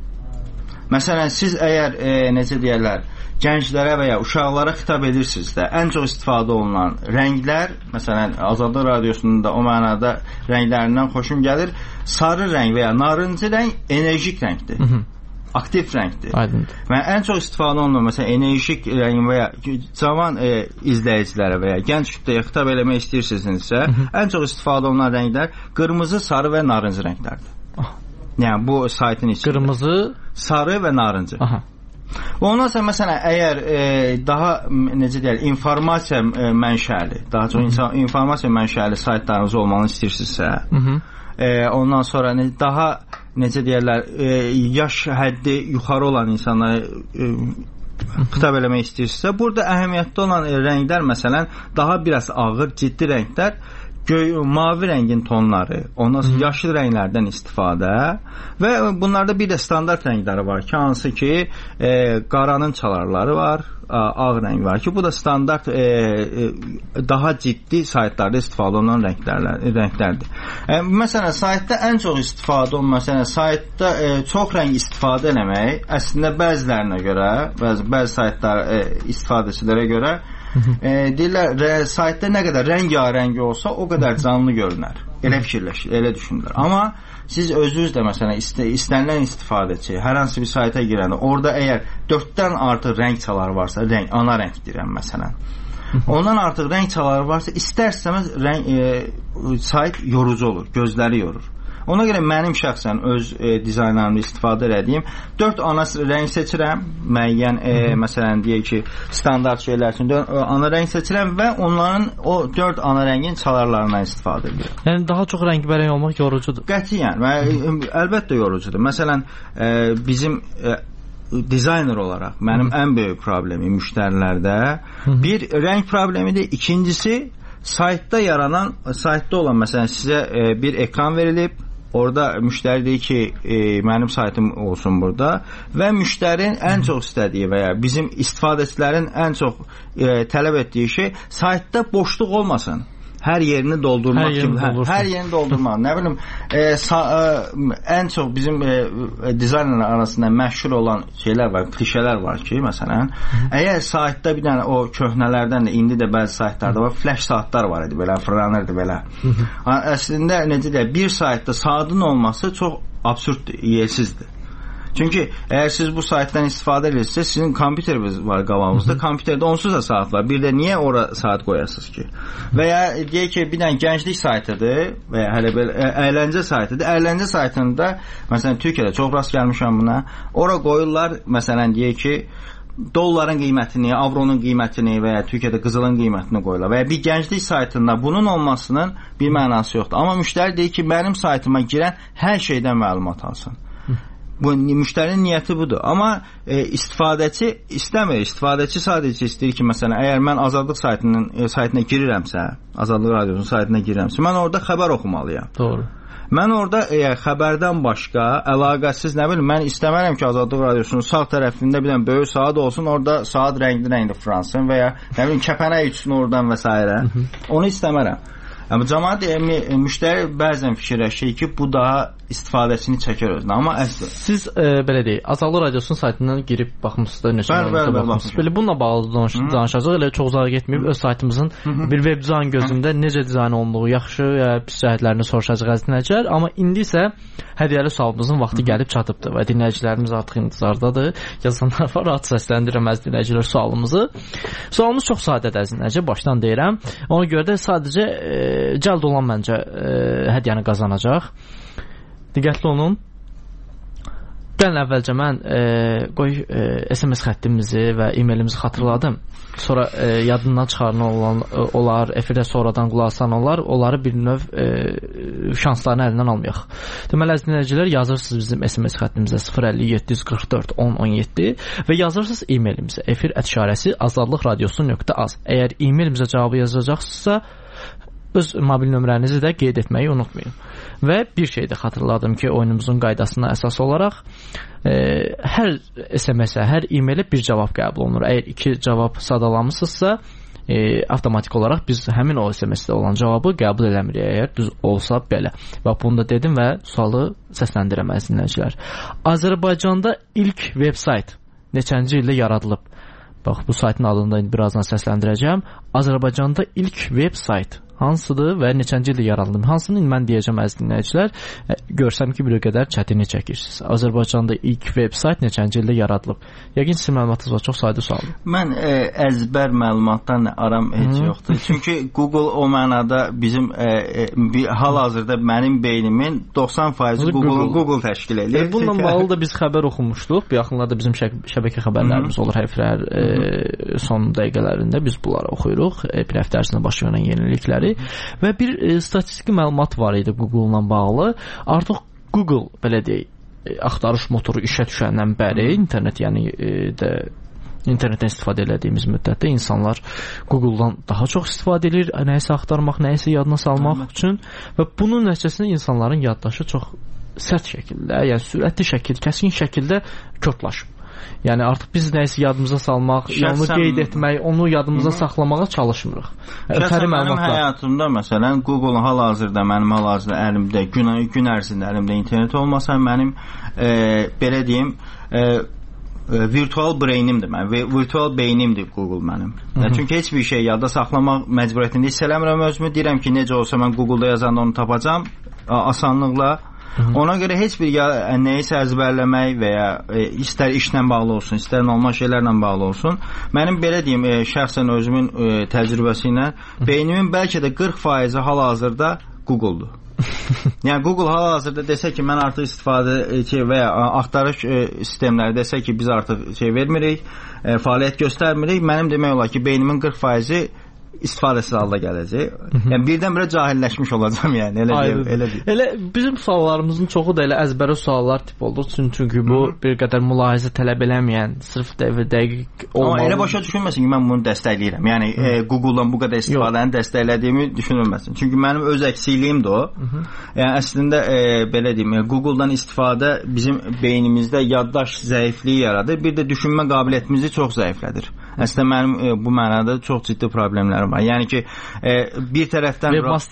məsələn, siz əgər necə deyərlər, gənclərə və ya uşaqlara xitab edirsinizsə, ən çox istifadə olunan rənglər, məsələn, Azadlıq Radiosunun da o mənada rənglərindən xoşum gəlir, sarı rəng və ya narıncı rəng enerjik rəngdir. Aktiv rəngdir. Aydındır. Və ən çox istifadə olunan məsələn enerjik rəng və ya cavan izləyicilərə və ya gənc kütləyə xitab eləmək istəyirsinizsə, ən çox istifadə olunan rənglər qırmızı, sarı və narıncı rənglərdir. Yəni bu saytın içində qırmızı, sarı və narıncı. Və ondan sonra məsələn əgər daha necə deyək, informasiya mənşəli, daha çox informasiya mənşəli saytlarınız olmalı istəyirsinizsə, ondan sonra daha necə deyirlər, yaş həddi yuxarı olan insanlara xitab eləmək istəyirsə, burada əhəmiyyətli olan rənglər məsələn daha biraz ağır, ciddi rənglər, mavi rəngin tonları, ondan sonra yaşıl rənglərdən istifadə və bunlarda bir də standart rəngləri var ki, hansı ki qaranın çalarları var, ağ rəng var ki, bu da standart daha ciddi saytlarda istifadə olunan rənglərdir. Məsələn, saytda ən çox istifadə olunan, məsələn, saytda çox rəng istifadə eləmək əslində bəzilərinə görə, bəzi saytlar istifadəçilərə görə deyirlər, saytda nə qədər rəngarəng olsa, o qədər canlı görünər. Elə fikirləşir, elə düşünürlər. Amma siz özünüz də məsələn istənilən istifadəçi hər hansı bir sayta girəndə, orada əgər 4-dən artıq rəng çaları varsa, ana rəng deyirəm məsələn, ondan artıq rəng çaları varsa, istər-istəməz sayt yorucu olur, gözləri yorur. Ona görə mənim şəxsən öz dizaynlarımda istifadə edədiyim 4 ana rəng seçirəm, müəyyən məsələn deyək ki, standart şeylər üçün ana rəng seçirəm və onların o 4 ana rəngin çalarlarından istifadə edirəm. Yəni daha çox rəngbərəng olmaq yorucudur. Qətiyyən, əlbəttə yorucudur. Məsələn, bizim dizayner olaraq mənim ən böyük problemim müştərilərdə bir rəng problemidir. İkincisi, saytda olan məsələn sizə bir ekran verilib, orada müştəri deyir ki, mənim saytım olsun burada və müştərinin ən çox istədiyi və ya bizim istifadəçilərin ən çox tələb etdiyi şey saytda boşluq olmasın. Hər yerini doldurmaq kimi. Hər yerini doldurmaq. Nə bilim, ən çox bizim dizaynerlər arasında məşhur olan şeylər var, klişələr var ki, məsələn, əgər saytda bir dənə o köhnələrdən də, indi də bəzi saytlarda var, flash saatlar var idi, belə, fırlanırdı, belə. Əslində, necə deyək, bir saytda saatın olması çox absurddur, yersizdir. Çünki əgər siz bu saytdan istifadə edirsiniz, sizin kompüteriniz var qabağınızda, kompüterdə onsuz da saat var. Bir də niyə ora saat qoyasınız ki? Və ya deyək ki, bir dənə gənclik saytıdır və ya hələ belə əyləncə saytıdır. Əyləncə saytında, məsələn, Türkiyədə çox rast gəlmişəm buna. Ora qoyurlar, məsələn, deyək ki, dolların qiymətini, avronun qiymətini və ya Türkiyədə qızılın qiymətini qoyurlar və ya bir gənclik saytında bunun olmasının bir mənası yoxdur. Amma müştəri deyir ki, mənim saytıma girən hər şeydən məlumat alsın. Bu müştərinin niyyəti budur. Amma istifadəçi istəmir. İstifadəçi sadəcə istəyir ki, məsələn, əgər mən Azadlıq saytına girirəmsə, Azadlıq Radiosunun saytına girirəmsə, mən orada xəbər oxumalıyam. Doğru. Mən orada xəbərdən başqa, əlaqəsiz, nə bilim, mən istəmərəm ki, Azadlıq Radiosunun sağ tərəfində bir dənə böyük saat olsun, orada saat rəngli fransın və ya nə bilim, kəpənək uçsun oradan və s. Onu istəmərəm. Amma cəmaət müştəri bəzən fikirləşir ki, bu daha istifadəçini çəkər özünə. Amma əslində siz belə deyək, Azadlıq Radiosunun saytından girib baxmısınız da, neçə baxmısınız. Belə bununla bağlı danışacağıq. Elə çox uzağa getməyib öz saytımızın bir web dizayn gözündə necə dizayn olunduğu, yaxşı ya pis cəhətlərini soruşacağıq əziz dinləyicilər. Amma indi isə hədiyyəli sualımızın vaxtı gəlib çatıbdır və dinləyicilərimiz artıq intizardadır. Yazanlar var, rahat səsləndirəm əziz dinləyicilər sualımızı. Sualımız çox sadədir əziz dinləyicilər, başdan deyirəm. Ona görə də sadəcə cəld olan məncə hədiyyəni qazanacaq. Diqqətli olun. Gəlin əvvəlcə mən SMS xəttimizi və e-mailimizi xatırladım. Sonra yadından çıxarılan olar, efirə sonradan qulaq asan olar, onları bir növ şanslarını əlindən almayaq. Deməli, əziz dinləyicilər, yazırsınız bizim SMS xəttimizə 050-744-1017 və yazırsınız e-mailimizə efir@azadlıqradiosu.az. Əgər e-mailimizə cavabı yazacaqsınızsa, öz mobil nömrənizi də qeyd etməyi unutmayın. Və bir şey də xatırladım ki, oyunumuzun qaydasına əsas olaraq hər SMS-ə, hər e-mailə bir cavab qəbul olunur. Əgər 2 cavab sadalamısınızsa, avtomatik olaraq biz həmin o SMS-də olan cavabı qəbul eləmirik, əgər düz olsa belə. Və bunu da dedim və sualı səsləndirəm əziz dinləyicilər. Azərbaycanda ilk veb-sayt neçənci ildə yaradılıb? Bax, bu saytın adını da birazdan səsləndirəcəm. Azərbaycanda ilk veb-sayt hansıdır və neçənci ildə yaradılıb? Hansını mən deyəcəm əziz dinləyicilər. Görsəm ki, bir o qədər çətinlik çəkirsiniz. Azərbaycanda ilk veb-sayt neçənci ildə yaradılıb? Yəqin sizin məlumatınız var, çox sadə sualdır. Mən əzbər məlumatdan aram heç yoxdur. Çünki Google o mənada bizim hal-hazırda mənim beynimin 90% Google təşkil edir. Bununla bağlı da biz xəbər oxumuşduq. Bu yaxınlarda bizim şəbəkə xəbərlərimiz olur. Həftələr son dəqiqələrində biz bunları oxuyuruq. Bir həftə ərzində baş verən yenilikləri. Və bir statistiki məlumat var idi Google-la bağlı. Artıq Google, belə deyək, axtarış motoru işə düşəndən bəri internet, yəni internetdən istifadə elədiyimiz müddətdə insanlar Google-dan daha çox istifadə edir, nəyisə axtarmaq, nəyisə yadına salmaq üçün və bunun nəticəsində insanların yaddaşı çox sərt şəkildə, yəni sürətli şəkildə, kəskin şəkildə körtlaşıb. Yəni artıq biz nəyisə yadımıza salmaq, onu qeyd etmək, onu yadımıza saxlamağa çalışmırıq. Mənim həyatımda məsələn Google hal-hazırda mənim hal-hazırda əlimdə gün ərzində əlimdə internet olmasa mənim belə deyim virtual brainimdir mən. Virtual beynimdir Google mənim. Çünki heç bir şey yadda saxlamaq məcburiyyətində hiss eləmirəm özümü. Deyirəm ki, necə olsa mən Google-da yazanda onu tapacam asanlıqla. Ona görə heç bir nəyisə əzbərləmək və ya istər işlə bağlı olsun, istər normal şeylərlə bağlı olsun, mənim belə deyim, şəxsən özümün təcrübəsi ilə beynimin bəlkə də 40% hal-hazırda Google-dur. Yəni Google hal-hazırda desə ki, mən artıq istifadə və ya axtarış sistemləri desə ki, biz artıq vermirik, fəaliyyət göstərmirik, mənim demək olar ki, beynimin 40%-i istifadəsiz halda gələcək. Yəni birdən-birə cahilləşmiş olacam, yəni elə deyim. Elə bizim suallarımızın çoxu da elə əzbərə suallar tip olur. Çünki bu bir qədər mülahizə tələb eləməyən, sırf dəqiq olmalı. Amma elə başa düşülməsin ki, mən bunu dəstəkləyirəm. Yəni Google-dan bu qədər istifadəni dəstəklədiyimi düşünülməsin. Çünki mənim öz əksikliyim də o. Yəni əslində belə deyim, Google-dan istifadə bizim beynimizdə yaddaş zəifliyi yaradır. Bir də düşünmə qabiliyyətimizi çox zəiflədir. Əslində mənim bu mənada çox ciddi problemlərim var. Yəni ki, bir tərəfdən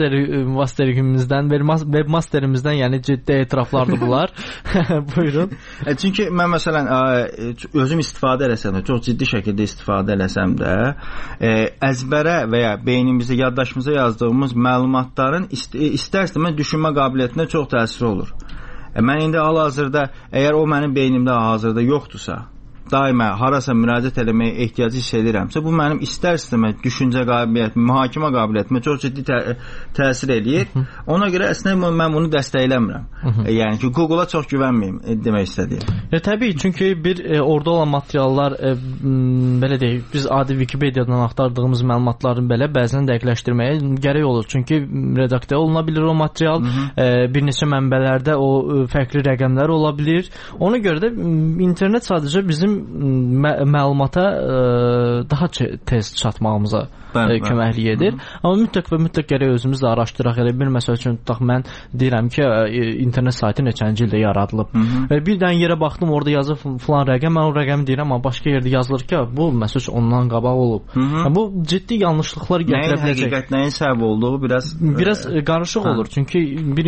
webmasterimizdən, yəni ciddi etiraflardır bunlar. Buyurun. Çünki mən məsələn özüm istifadə eləsəm də, çox ciddi şəkildə istifadə eləsəm də, əzbərə və ya beynimizə, yaddaşımıza yazdığımız məlumatların istər-istəməz düşünmə qabiliyyətinə çox təsiri olur. Mən indi hal-hazırda, əgər o mənim beynimdə hazırda yoxdursa, daima harasa müraciət etməyə ehtiyacı hiss edirəmsə, bu mənim istər-istəməz düşüncə qabiliyyətimə, mühakimə qabiliyyətimə çox ciddi təsir eləyir. Ona görə əslində mən bunu dəstəkləmirəm. Yəni ki, Google-a çox güvənməyim demək istədiyim. Təbii, çünki orada olan materiallar belə deyək, biz adi Wikipediadan axtardığımız məlumatların belə bəzən dəqiqləşdirməyə gərək olur. Çünki redaktə oluna bilir o material, bir neçə mənbələrdə o fərqli rəqəmlər ola bilir. Ona görə də internet sadəcə bizim məlumata daha tez çatmağımıza köməklik edir. Amma mütləq gərək özümüz də araşdıraq. Elə bir məsəl üçün tutaq, mən deyirəm ki, internet saytı neçənci ildə yaradılıb. Və bir dənə yerə baxdım, orada yazır filan rəqəm, mən o rəqəmi deyirəm, amma başqa yerdə yazılır ki, bu məsəl üçün ondan qabaq olub. Bu ciddi yanlışlıqlar gətirə biləcək. Nəyin həqiqət, nəyin səbəb olduğu biraz qarışıq olur. Çünki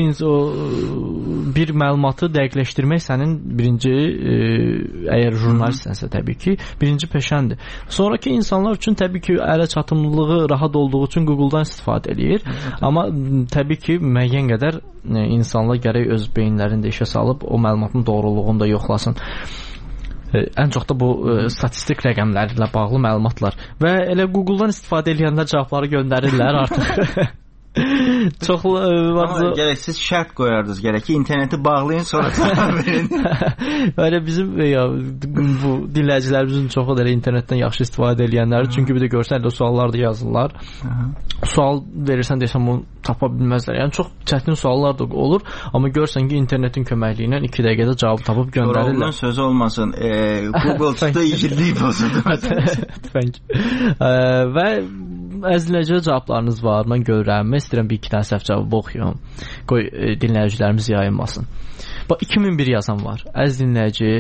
bir məlumatı dəqiqləşdirmək sənin birinci, əgər jurnalistsənsə təbii ki, birinci peşəndir. Sonraki insanlar üçün təbii ki, ələ çatımlılığı rahat olduğu üçün Google-dan istifadə eləyir. Amma təbii ki, müəyyən qədər insanlar gərək öz beyinlərində işə salıb o məlumatın doğruluğunu da yoxlasın. Ən çox da bu statistik rəqəmlərlə bağlı məlumatlar. Və elə Google-dan istifadə edənlər cavabları göndərirlər artıq. Çox amma gərək siz şərt qoyardınız, gərək ki, interneti bağlayın, sonra cavab verin. Elə bizim bu dinləyicilərimizin çoxu da internetdən yaxşı istifadə edənlər, çünki bir də görsən elə suallar da yazırlar. Sual verirsən desəm onu tapa bilməzlər. Yəni çox çətin suallar da olur, amma görsən ki, internetin köməkliyi ilə 2 dəqiqədə cavab tapıb göndərirlər. Onun sözü olmasın. Google çıxdı, igidlik pozuldu. Tüfəng. Və əzləcə cavablarınız var. Mən görürəm. Mən istəyirəm bir-iki dənə səhv cavabı oxuyum. Qoy dinləyicilərimiz yayınmasın. Bax, 2001 yazan var. Əziz dinləyici,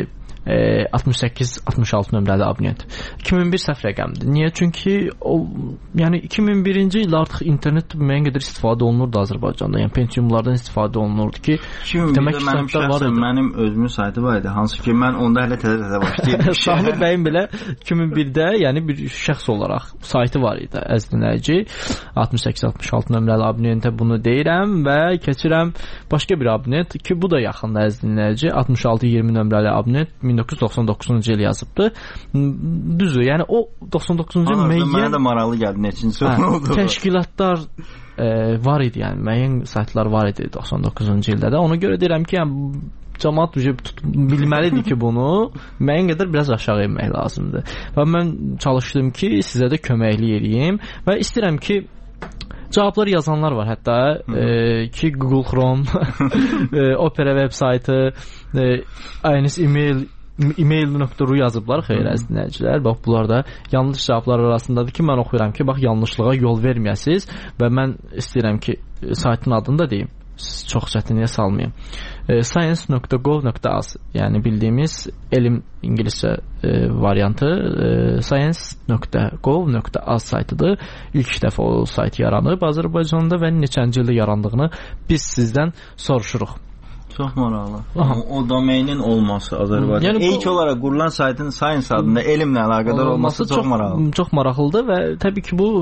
68-66 nömrəli abunent. 2001 səhv rəqəmdir. Niyə? Çünki yəni 2001-ci il artıq internet müəyyən qədər istifadə olunurdu Azərbaycanda. Yəni Pentiumlardan istifadə olunurdu ki, demək ki, saytlar var idi. Mənim özümün saytı var idi, hansı ki, mən onda hələ təzə başlayırdım. Samir bəyin belə 2001-də yəni bir şəxs olaraq saytı var idi, əziz dinləyici. 68-66 nömrəli abunentə bunu deyirəm və keçirəm başqa bir abunent ki, bu da yaxında, əziz dinləyici. 66-20 nömrəli abunent 1999-cu il yazıbdı. Düzdür, yəni o 99-cu il müəyyən... Mənə də maraqlı gəldi, neçinci oldu. Təşkilatlar var idi, yəni müəyyən saytlar var idi 99-cu ildə də. Ona görə deyirəm ki, yəni cəmaət bilməlidir ki, bunu müəyyən qədər biraz aşağı inmək lazımdır. Və mən çalışdım ki, sizə də köməklik eləyim və istəyirəm ki, cavabları yazanlar var hətta ki, Google Chrome, Opera web saytı, Aynis email.ru yazıblar, xeyr əziz dinləyicilər. Bax, bunlar da yanlış cavablar arasındadır ki, mən oxuyuram ki, bax, yanlışlığa yol verməyəsiniz və mən istəyirəm ki, saytın adını da deyim, çox çətinliyə salmayayım. Science.gov.az, yəni bildiyimiz elm ingiliscə variantı science.gov.az saytıdır. İlk dəfə o sayt yaranıb Azərbaycanda və neçənci ildə yarandığını biz sizdən soruşuruq. Çox maraqlı. O domeinin olması Azərbaycanda. Yəni, ilk olaraq qurulan saytın Science adında elmlə əlaqədar olması çox maraqlı. Çox maraqlıdır və təbii ki, bu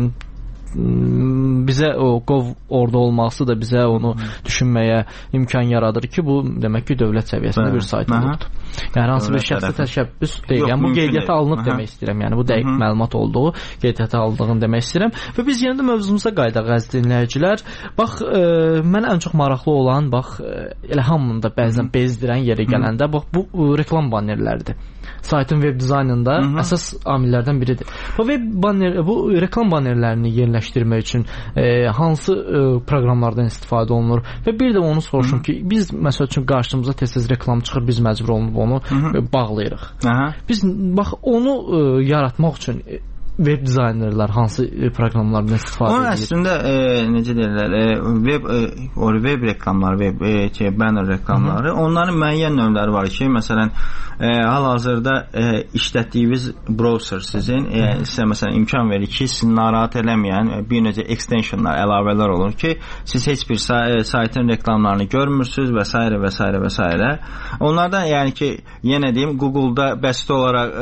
bizə o Gov orada olması da bizə onu düşünməyə imkan yaradır ki, bu demək ki, dövlət səviyyəsində bir sayt olubdur. Yəni hansı bir şəxsi təşəbbüs deyil. Yəni bu qeydiyyata alınıb demək istəyirəm. Yəni bu dəqiq məlumat olduğu, qeydiyyata alındığını demək istəyirəm. Və biz yenə də mövzumuza qayıdaq, əziz dinləyicilər. Bax, mənə ən çox maraqlı olan, bax, elə hamını da bəzən bezdirən yerə gələndə, bax, bu reklam bannerləridir. Saytın web dizaynında əsas amillərdən biridir. Bu reklam bannerlərini yerləşdirmək üçün hansı proqramlardan istifadə olunur və bir də onu soruşum ki, biz məsəl üçün qarşımıza tez-tez reklam çıxır, biz məcbur olunub onu bağlayırıq. Biz bax onu yaratmaq üçün web dizaynerlər hansı proqramlardan istifadə edir? O əslində necə deyirlər, web reklamları, banner reklamları, onların müəyyən növləri var ki, məsələn, hal-hazırda işlətdiyiniz browser sizin sizə məsələn imkan verir ki, sizi narahat eləməyən bir necə extensionlar, əlavələr olur ki, siz heç bir saytın reklamlarını görmürsünüz və s. və s. və s. Onlardan yəni ki, yenə deyim, Google-da bəsit olaraq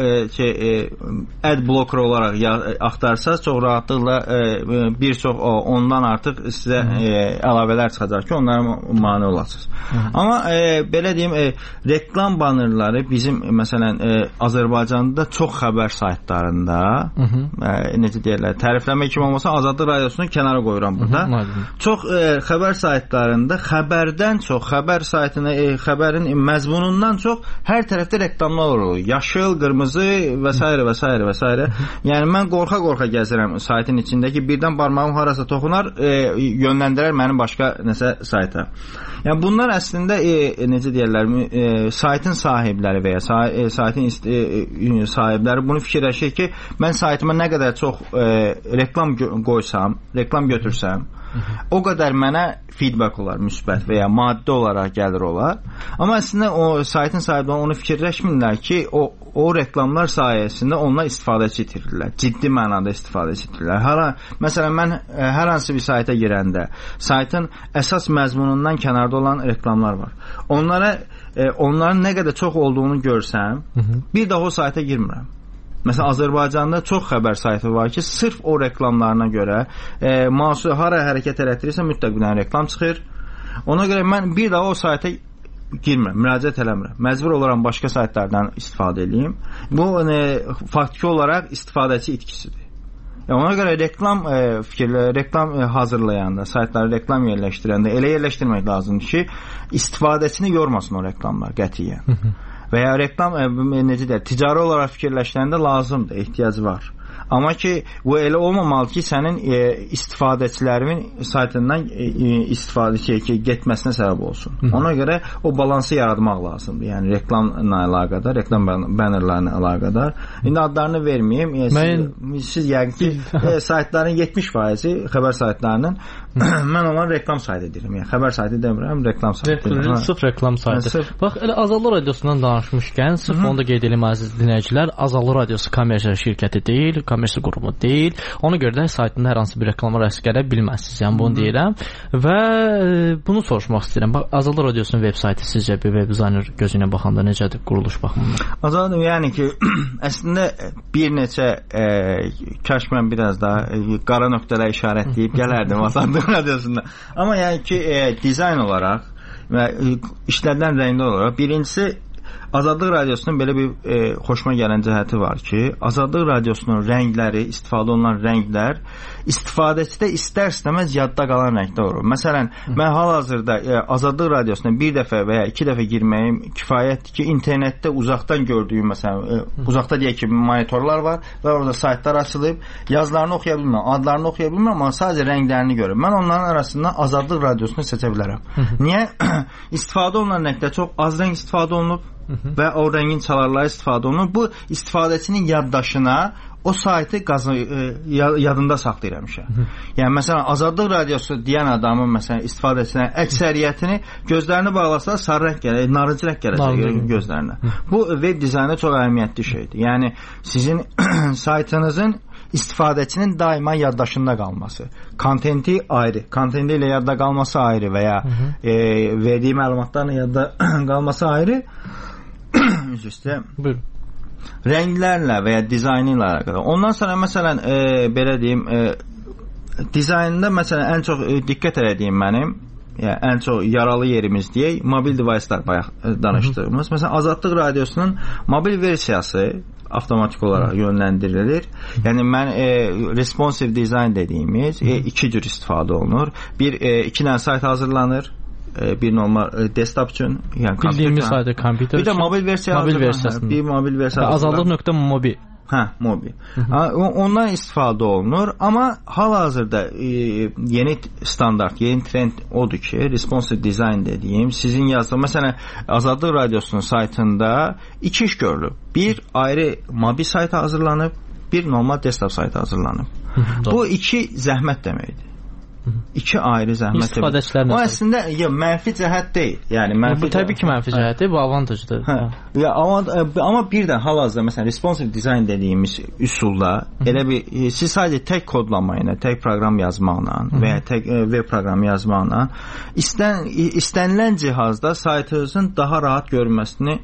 ad blocker olaraq axtarsaz, çox rahatlıqla bir çox ondan artıq sizə əlavələr çıxacaq ki, onlara mane olasınız. Amma belə deyim, reklam bannerları bizim məsələn Azərbaycanda çox xəbər saytlarında necə deyirlər, tərifləmə kimi olmasa Azadlıq Radiosunu kənara qoyuram burada. Çox xəbər saytlarında xəbərdən çox, xəbər saytına, xəbərin məzmunundan çox hər tərəfdə reklamlar olur. Yaşıl, qırmızı və s. və s. və s. Yəni mən qorxa-qorxa gəzirəm saytın içindəki, birdən barmağım harasa toxunar, yönləndirər məni başqa nəsə sayta. Yəni bunlar əslində necə deyirlər, saytın sahibləri və ya saytın sahibləri bunu fikirləşir ki, mən saytıma nə qədər çox reklam qoysam, reklam götürsəm, o qədər mənə feedback olar, müsbət və ya maddi olaraq gəlir olar. Amma əslində o saytın sahibləri onu fikirləşmirlər ki, o reklamlar sayəsində onlar istifadəçi itirirlər. Ciddi mənada istifadəçi itirirlər. Məsələn, mən hər hansı bir sayta girəndə saytın əsas məzmunundan kənarda olan reklamlar var. Onların nə qədər çox olduğunu görsəm, bir daha o sayta girmirəm. Məsələn, Azərbaycanda çox xəbər saytı var ki, sırf o reklamlarına görə mahsul hara hərəkət elətdirirsə mütləq bir dənə reklam çıxır. Ona görə mən bir daha o sayta girmirəm, müraciət eləmirəm. Məcbur olaram başqa saytlardan istifadə edeyim. Bu faktiki olaraq istifadəçi itkisidir. Ona görə reklam hazırlayanda, saytları reklam yerləşdirəndə elə yerləşdirmək lazımdır ki, istifadəçini yormasın o reklamlar qətiyyən. Və ya reklam necə deyək, ticari olaraq fikirləşəndə lazımdır, ehtiyac var. Amma ki, bu elə olmamalı ki, sənin istifadəçilərin saytından istifadəçiyə getməsinə səbəb olsun. Ona görə o balansı yaratmaq lazımdır. Yəni reklamla əlaqədar, reklam bannerlarla əlaqədar. İndi adlarını verməyim. Siz yəqin ki, saytların 70%-i xəbər saytlarının mən onları reklam saytı deyirəm. Yəni xəbər saytı demirəm, reklam saytı. Sırf reklam saytı. Bax, elə Azadlıq Radiosundan danışmışkən, sırf onu da qeyd edim əziz dinləyicilər, Azadlıq Radiosu kommersiya şirkəti deyil, kommersiya qurumu deyil. Ona görə də saytında hər hansı bir reklama rast gələ bilməzsiniz. Yəni bunu deyirəm və bunu soruşmaq istəyirəm. Bax, Azadlıq Radiosunun veb saytı sizcə bir web dizayner gözü ilə baxanda necədir quruluş baxımından? Azadlıq, yəni ki, əslində bir neçə kaş mən biraz daha qara nöqtələ işarətləyib gələrdim Azadlıq Radiosunda. Amma yəni ki, dizayn olaraq və işlədilən rəngli olaraq birincisi Azadlıq Radiosunun belə bir xoşuma gələn cəhəti var ki, Azadlıq Radiosunun rəngləri, istifadə olunan rənglər istifadəçidə istər-istəməz yadda qalan rəngdə olur. Məsələn, mən hal-hazırda Azadlıq Radiosuna bir dəfə və ya iki dəfə girməyim kifayətdir ki, internetdə uzaqdan gördüyüm, məsələn, uzaqda deyək ki, monitorlar var və orada saytlar açılıb, yazılarını oxuya bilmirəm, adlarını oxuya bilmirəm, amma sadəcə rənglərini görürəm. Mən onların arasından Azadlıq Radiosunu seçə bilərəm. Niyə? İstifadə olunan rəngdə çox az rəng istifadə olunub və o rəngin çalarları istifadə olunur. Bu istifadəçinin yaddaşına o saytı yadında saxlayır həmişə. Yəni məsələn Azadlıq Radiosu deyən adamın məsələn istifadəçisinə əksəriyyətini gözlərini bağlasa sarı rəng gəlir, narıncı rəng gələcək gözlərinə. Bu web dizaynda çox əhəmiyyətli şeydir. Yəni sizin saytınızın istifadəçinin daima yaddaşında qalması. Kontenti ayrı, kontenti ilə yadda qalması ayrı və ya verdiyi məlumatlarla yadda qalması ayrı. Rənglərlə və ya dizaynı ilə əlaqədar. Ondan sonra məsələn belə deyim, dizaynında məsələn ən çox diqqət elədiyim mənim, yəni ən çox yaralı yerimiz deyək, mobil device'lar bayaq danışdığımız. Məsələn Azadlıq Radiosunun mobil versiyası avtomatik olaraq yönləndirilir. Yəni mən responsive design dediyimiz iki cür istifadə olunur. İki dənə sayt hazırlanır. Bir normal desktop üçün, yəni bildiyimiz sayda kompüter. Bir də mobil versiyası. Bir mobil versiyası. Azadlıq.mobi. Mobi. Ondan istifadə olunur, amma hal-hazırda yeni standart, yeni trend odur ki, responsive design dediyim, sizin yazdığınız, məsələn, Azadlıq Radiosunun saytında iki iş görülüb. Bir ayrı mobil sayt hazırlanıb, bir normal desktop sayt hazırlanıb. Bu iki zəhmət deməkdir. İki ayrı zəhmət. İstifadəçilərlə. O əslində mənfi cəhət deyil. Yəni bu təbii ki, mənfi cəhətdir, bu avantajdır. Amma bir də hal-hazırda məsələn responsive design dediyimiz üsulla elə bir siz sadəcə tək kodlama ilə, tək proqram yazmaqla və ya tək web proqramı yazmaqla istənilən cihazda saytınızın daha rahat görünməsini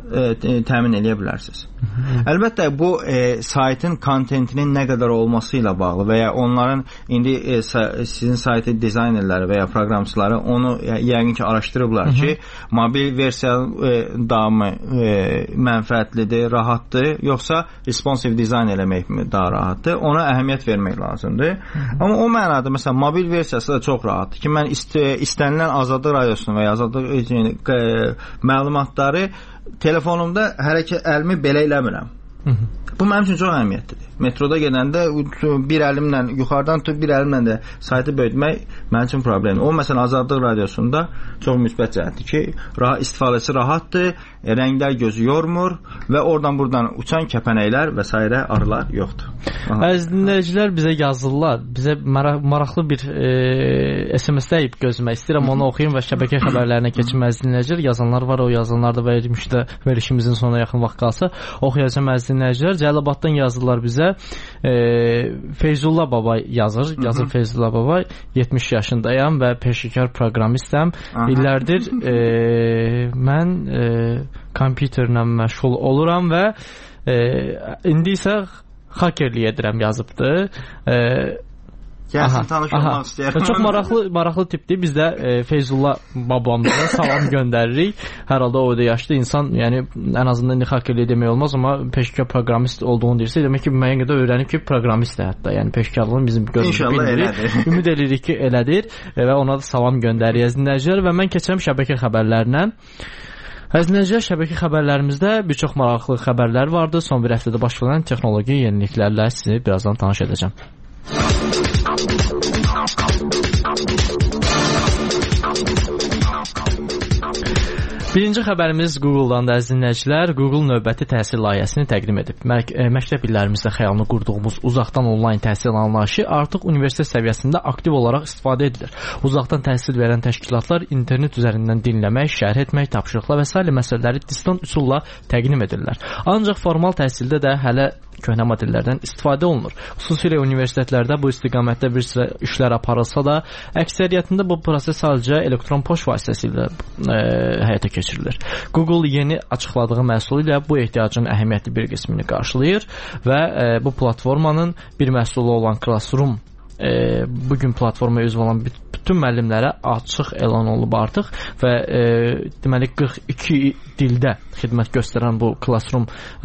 təmin edə bilərsiniz. Əlbəttə bu saytın kontentinin nə qədər olması ilə bağlı və ya onların indi sizin saytı dizaynerləri və ya proqramçıları onu yəqin ki araşdırıblar ki, mobil versiya davamı mənfəətlidir, rahatdır, yoxsa responsive dizayn eləmək daha rahatdır. Ona əhəmiyyət vermək lazımdır. Amma o mənada məsələn mobil versiyası da çox rahatdır ki, mən istənilən Azadlıq Radiosunu və ya Azadlıq məlumatları telefonumda əlimi belə eləmirəm. Bu mənim üçün çox əhəmiyyətlidir. Metroda gedəndə bir əlimlə yuxarıdan tutub bir əlimlə də saytı böyütmək mənim üçün problemdir. O məsələn Azadlıq Radiosunda çox müsbət cəhətdir ki, istifadəsi rahatdır, rənglər gözü yormur və oradan buradan uçan kəpənəklər və s. arılar yoxdur. Əziz dinləyicilər bizə yazırlar. Bizə maraqlı bir SMS deyib gözləmək istəyirəm, onu oxuyum və şəbəkə xəbərlərinə keçim. Əziz dinləyicilər, yazanlar var, o yazanlar da verilişimizin sonuna yaxın vaxt qalsa oxuyacağım. Əziz dinləyicilər, Cəlilabaddan yazırlar bizə. Feyzullah baba yazır Feyzullah baba, 70 yaşındayam və peşəkar proqramistəm. İllərdir mən kompüterlə məşğul oluram və indi isə hakerlik edirəm yazıbdır. Gəlsin tanış olmaq istəyirəm. Çox maraqlı tipdir. Biz də Feyzullah babamıza salam göndəririk. Hər halda o da yaşlı insan, yəni ən azından indi hakerlik demək olmaz, amma peşəkar proqramist olduğunu deyirsə, demək ki, müəyyən qədər öyrənib ki, proqramistdir hətta. Yəni peşəkarlığın bizim görünüşü. Ümid edirik ki, elədir və ona da salam göndəririk dinləyicilər və mən keçirəm şəbəkə xəbərlərinə. Əzizləyicilər, şəbəkə xəbərlərimizdə bir çox maraqlı xəbərlər vardı. Son bir həftədə baş verən texnoloji yeniliklərlə sizi birazdan tanış edəcəm. Birinci xəbərimiz Google-dan, əziz dinləyicilər. Google növbəti təhsil layihəsini təqdim edib. Məktəb illərimizdə xəyalını qurduğumuz uzaqdan onlayn təhsil anlayışı artıq universitet səviyyəsində aktiv olaraq istifadə edilir. Uzaqdan təhsil verən təşkilatlar internet üzərindən dinləmək, şərh etmək, tapşırıqlar və s. məsələləri distant üsulla təqdim edirlər. Ancaq formal təhsildə də hələ köhnə modellərdən istifadə olunur. Xüsusilə universitetlərdə bu istiqamətdə bir sıra işlər aparılsa da, əksəriyyətində bu proses sadəcə elektron poçt vasitəsilə həyata keçirilir. Google yeni açıqladığı məhsulu ilə bu ehtiyacın əhəmiyyətli bir qismini qarşılayır və bu platformanın bir məhsulu olan Classroom bugün platformaya üzv olan bütün müəllimlərə açıq elan olunub artıq və deməli 42 dildə xidmət göstərən bu Classroom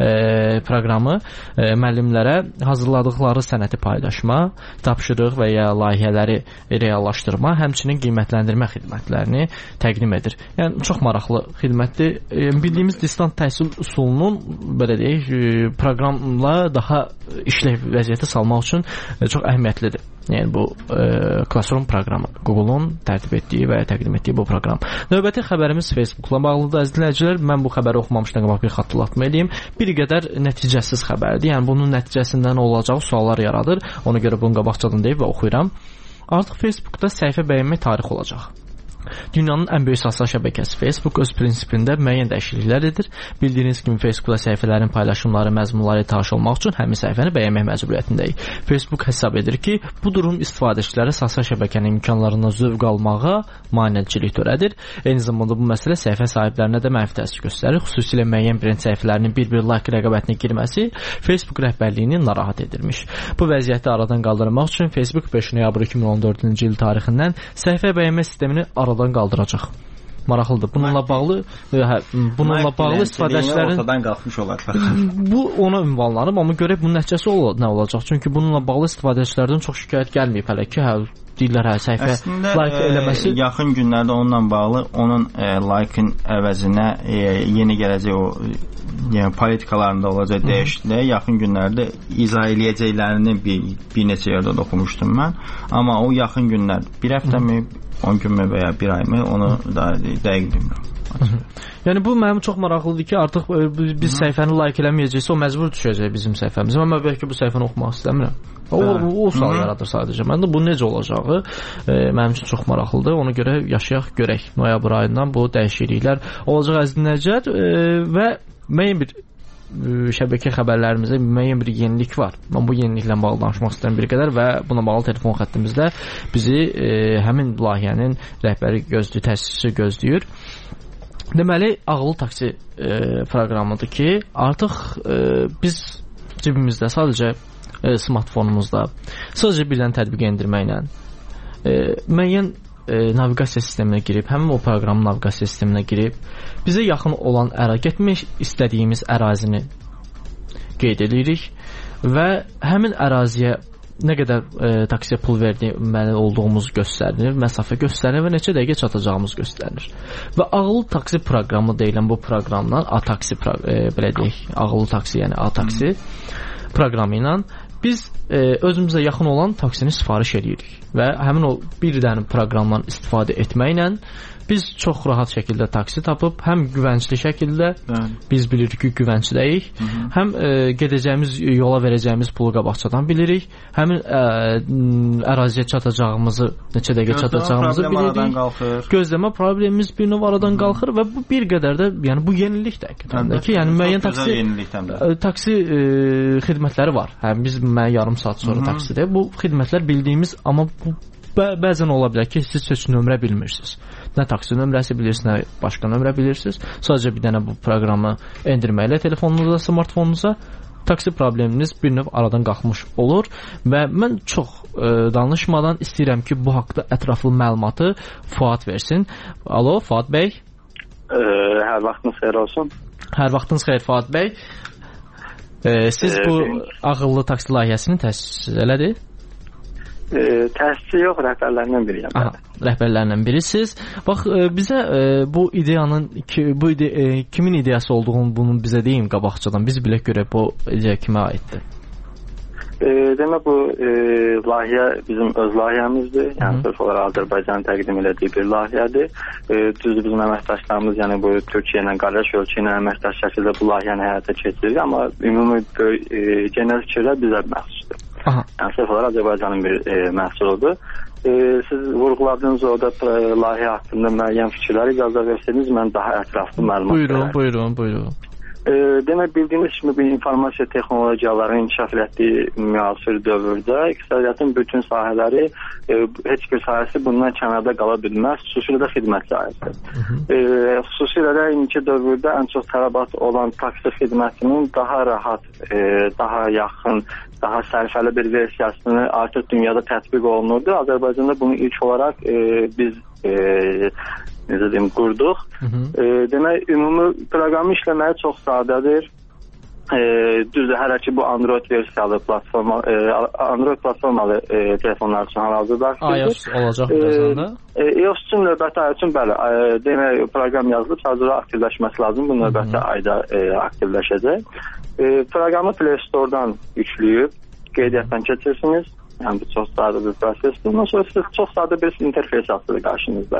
proqramı müəllimlərə hazırladıqları sənəti paylaşma, tapşırıq və ya layihələri reallaşdırma, həmçinin qiymətləndirmə xidmətlərini təqdim edir. Yəni çox maraqlı xidmətdir. Bildiyimiz distant təhsil üsulunun belə deyək, proqramla daha işləv vəziyyətə salmaq üçün çox əhəmiyyətlidir. Yəni bu Classroom proqramı, Google-un tərtib etdiyi və təqdim etdiyi bu proqram. Növbəti xəbərimiz Facebook-la bağlıdır. Əziz dinləyicilər, mən bu xəbəri oxumamışdan qabaq bir xatırlatma edeyim. Bir qədər nəticəsiz xəbərdir. Yəni bunun nəticəsində nə olacağı suallar yaradır. Ona görə bunu qabaqcadan deyib və oxuyuram. Artıq Facebookda səhifə bəyənmək tarixi olacaq. Dünyanın ən böyük sosial şəbəkəsi Facebook öz prinsipində müəyyən dəyişikliklər edir. Bildiyiniz kimi Facebookda səhifələrin paylaşımları, məzmunları tanış olmaq üçün həmin səhifəni bəyənmək məcburiyyətindəyik. Facebook hesab edir ki, bu durum istifadəçilərə sosial şəbəkənin imkanlarından zövq almağa maneəçilik törədir. Eyni zamanda bu məsələ səhifə sahiblərinə də mənfi təsir göstərir. Xüsusilə müəyyən brend səhifələrinin bir-bir like rəqabətinə girməsi Facebook rəhbərliyini narahat edirmiş. Bu vəziyyəti aradan qaldırmaq üçün Facebook 5 noyabr 2014-cü il tarixindən səhifə bəyənmə sistemini aradan qaldıracaq. Maraqlıdır. Bununla bağlı istifadəçilərin ortadan qalxmış olar. Bu ona ünvanlanıb, amma görək bunun nəticəsi nə olacaq? Çünki bununla bağlı istifadəçilərdən çox şikayət gəlməyib hələ ki, deyirlər səhifə like eləməsi. Yaxın günlərdə onunla bağlı onun like-ın əvəzinə yeni gələcək o yəni politikalarında olacaq dəyişikliklər yaxın günlərdə izah eləyəcəklərini bir neçə yerdə oxumuşdum mən. Amma o yaxın günlər bir həftəmi, 10 günmü və ya bir ayımı onu da dəqiq bilmirəm. Yəni bu mənim çox maraqlıdır ki, artıq biz səhifəni like eləməyəcəksə o məcbur düşəcək bizim səhifəmizə. Mən bəlkə bu səhifəni oxumaq istəmirəm. O sual yaradır sadəcə. Məndə bu necə olacağı mənim üçün çox maraqlıdır. Ona görə yaşayaq, görək. Noyabr ayından bu dəyişikliklər olacaq əziz dinləyicilər və müəyyən bir şəbəkə xəbərlərimizdə müəyyən bir yenilik var. Mən bu yeniliklə bağlı danışmaq istəyirəm bir qədər və buna bağlı telefon xəttimizdə bizi həmin layihənin rəhbəri gözləyir, təsisçisi gözləyir. Deməli, ağıllı taksi proqramıdır ki, artıq biz cibimizdə sadəcə smartfonumuzda sadəcə bir dənə tətbiq endirməklə müəyyən naviqasiya sisteminə girib, həmin o proqramın naviqasiya sisteminə girib, bizə yaxın olan getmək istədiyimiz ərazini qeyd edirik və həmin əraziyə nə qədər taksiyə pul verməli olduğumuz göstərilir, məsafə göstərilir və neçə dəqiqə çatacağımız göstərilir. Və ağıllı taksi proqramı deyilən bu proqramdan A-taksi belə deyək, ağıllı taksi, yəni A-taksi proqramı ilə biz özümüzə yaxın olan taksini sifariş edirik və həmin o bir dənə proqramdan istifadə etməklə biz çox rahat şəkildə taksi tapıb, həm güvəncli şəkildə biz bilirik ki, güvəncləyik, həm gedəcəyimiz yola verəcəyimiz pulu qabaqcadan bilirik, həmin əraziyə çatacağımızı, neçə dəqiqə çatacağımızı bilirik. Gözləmə problemimiz bir növ aradan qalxır və bu bir qədər də, yəni bu yenilik də həqiqətən də ki, yəni müəyyən taksi xidmətləri var. Həm biz yarım saat sonra taksidə bu xidmətlər bildiyimiz, amma bu bəzən ola bilər ki, siz heç nömrə bilmirsiniz. Nə taksi nömrəsi bilirsiniz, nə başqa nömrə bilirsiniz. Sadəcə bir dənə bu proqramı endirməklə telefonunuza, smartfonunuza taksi probleminiz bir növ aradan qalxmış olur və mən çox danışmadan istəyirəm ki, bu haqda ətraflı məlumatı Fuad versin. Alo, Fuad bəy. Hər vaxtınız xeyir olsun. Hər vaxtınız xeyir, Fuad bəy. Siz bu ağıllı taksi layihəsini təsis elədir? Təsisçi yox, rəhbərlərindən biriyəm. Rəhbərlərindən birisiz. Bax, bizə bu ideyanın, kimin ideyası olduğunu bunu bizə deyin qabaqcadan. Biz bilək görək bu ideya kimə aiddir. Demək, bu layihə bizim öz layihəmizdir. Yəni, sırf olaraq Azərbaycanın təqdim elədiyi bir layihədir. Düzdür, bizim əməkdaşlarımız, yəni bu Türkiyə ilə, qardaş ölkə ilə əməkdaş şəkildə bu layihəni həyata keçiririk. Amma ümumi genel fikirlər bizə məxsusdur. Yəni, sırf olaraq Azərbaycanın bir məhsuludur. Siz vurğuladığınız orada layihə haqqında müəyyən fikirləri icazə verseniz, mən daha ətraflı məlumat verərəm. Buyurun. Demək, bildiyimiz kimi bir informasiya texnologiyalarının inkişaf etdiyi müasir dövrdə iqtisadiyyatın bütün sahələri, heç bir sahəsi bundan kənarda qala bilməz, xüsusilə də xidmət sahəsi. Xüsusilə də indiki dövrdə ən çox tələbat olan taksi xidmətinin daha rahat, daha yaxın, daha sərfəli bir versiyasını artıq dünyada tətbiq olunurdu. Azərbaycanda bunu ilk olaraq biz necə deyim, qurduq. Demək, ümumi proqramı işləməyi çox sadədir. Düzdür, hələ ki bu Android versiyalı Android platformalı telefonlar üçün hal-hazırda iOS olacaq birazdan da. iOS üçün növbəti ay üçün bəli, demək, proqram yazılıb, sadəcə aktivləşməsi lazım. Bu növbəti ayda aktivləşəcək. Proqramı Play Store-dan yükləyib qeydiyyatdan keçirsiniz. Yəni, bu çox sadə bir prosesdir. Ondan sonra siz çox sadə bir interfeys açılır qarşınızda.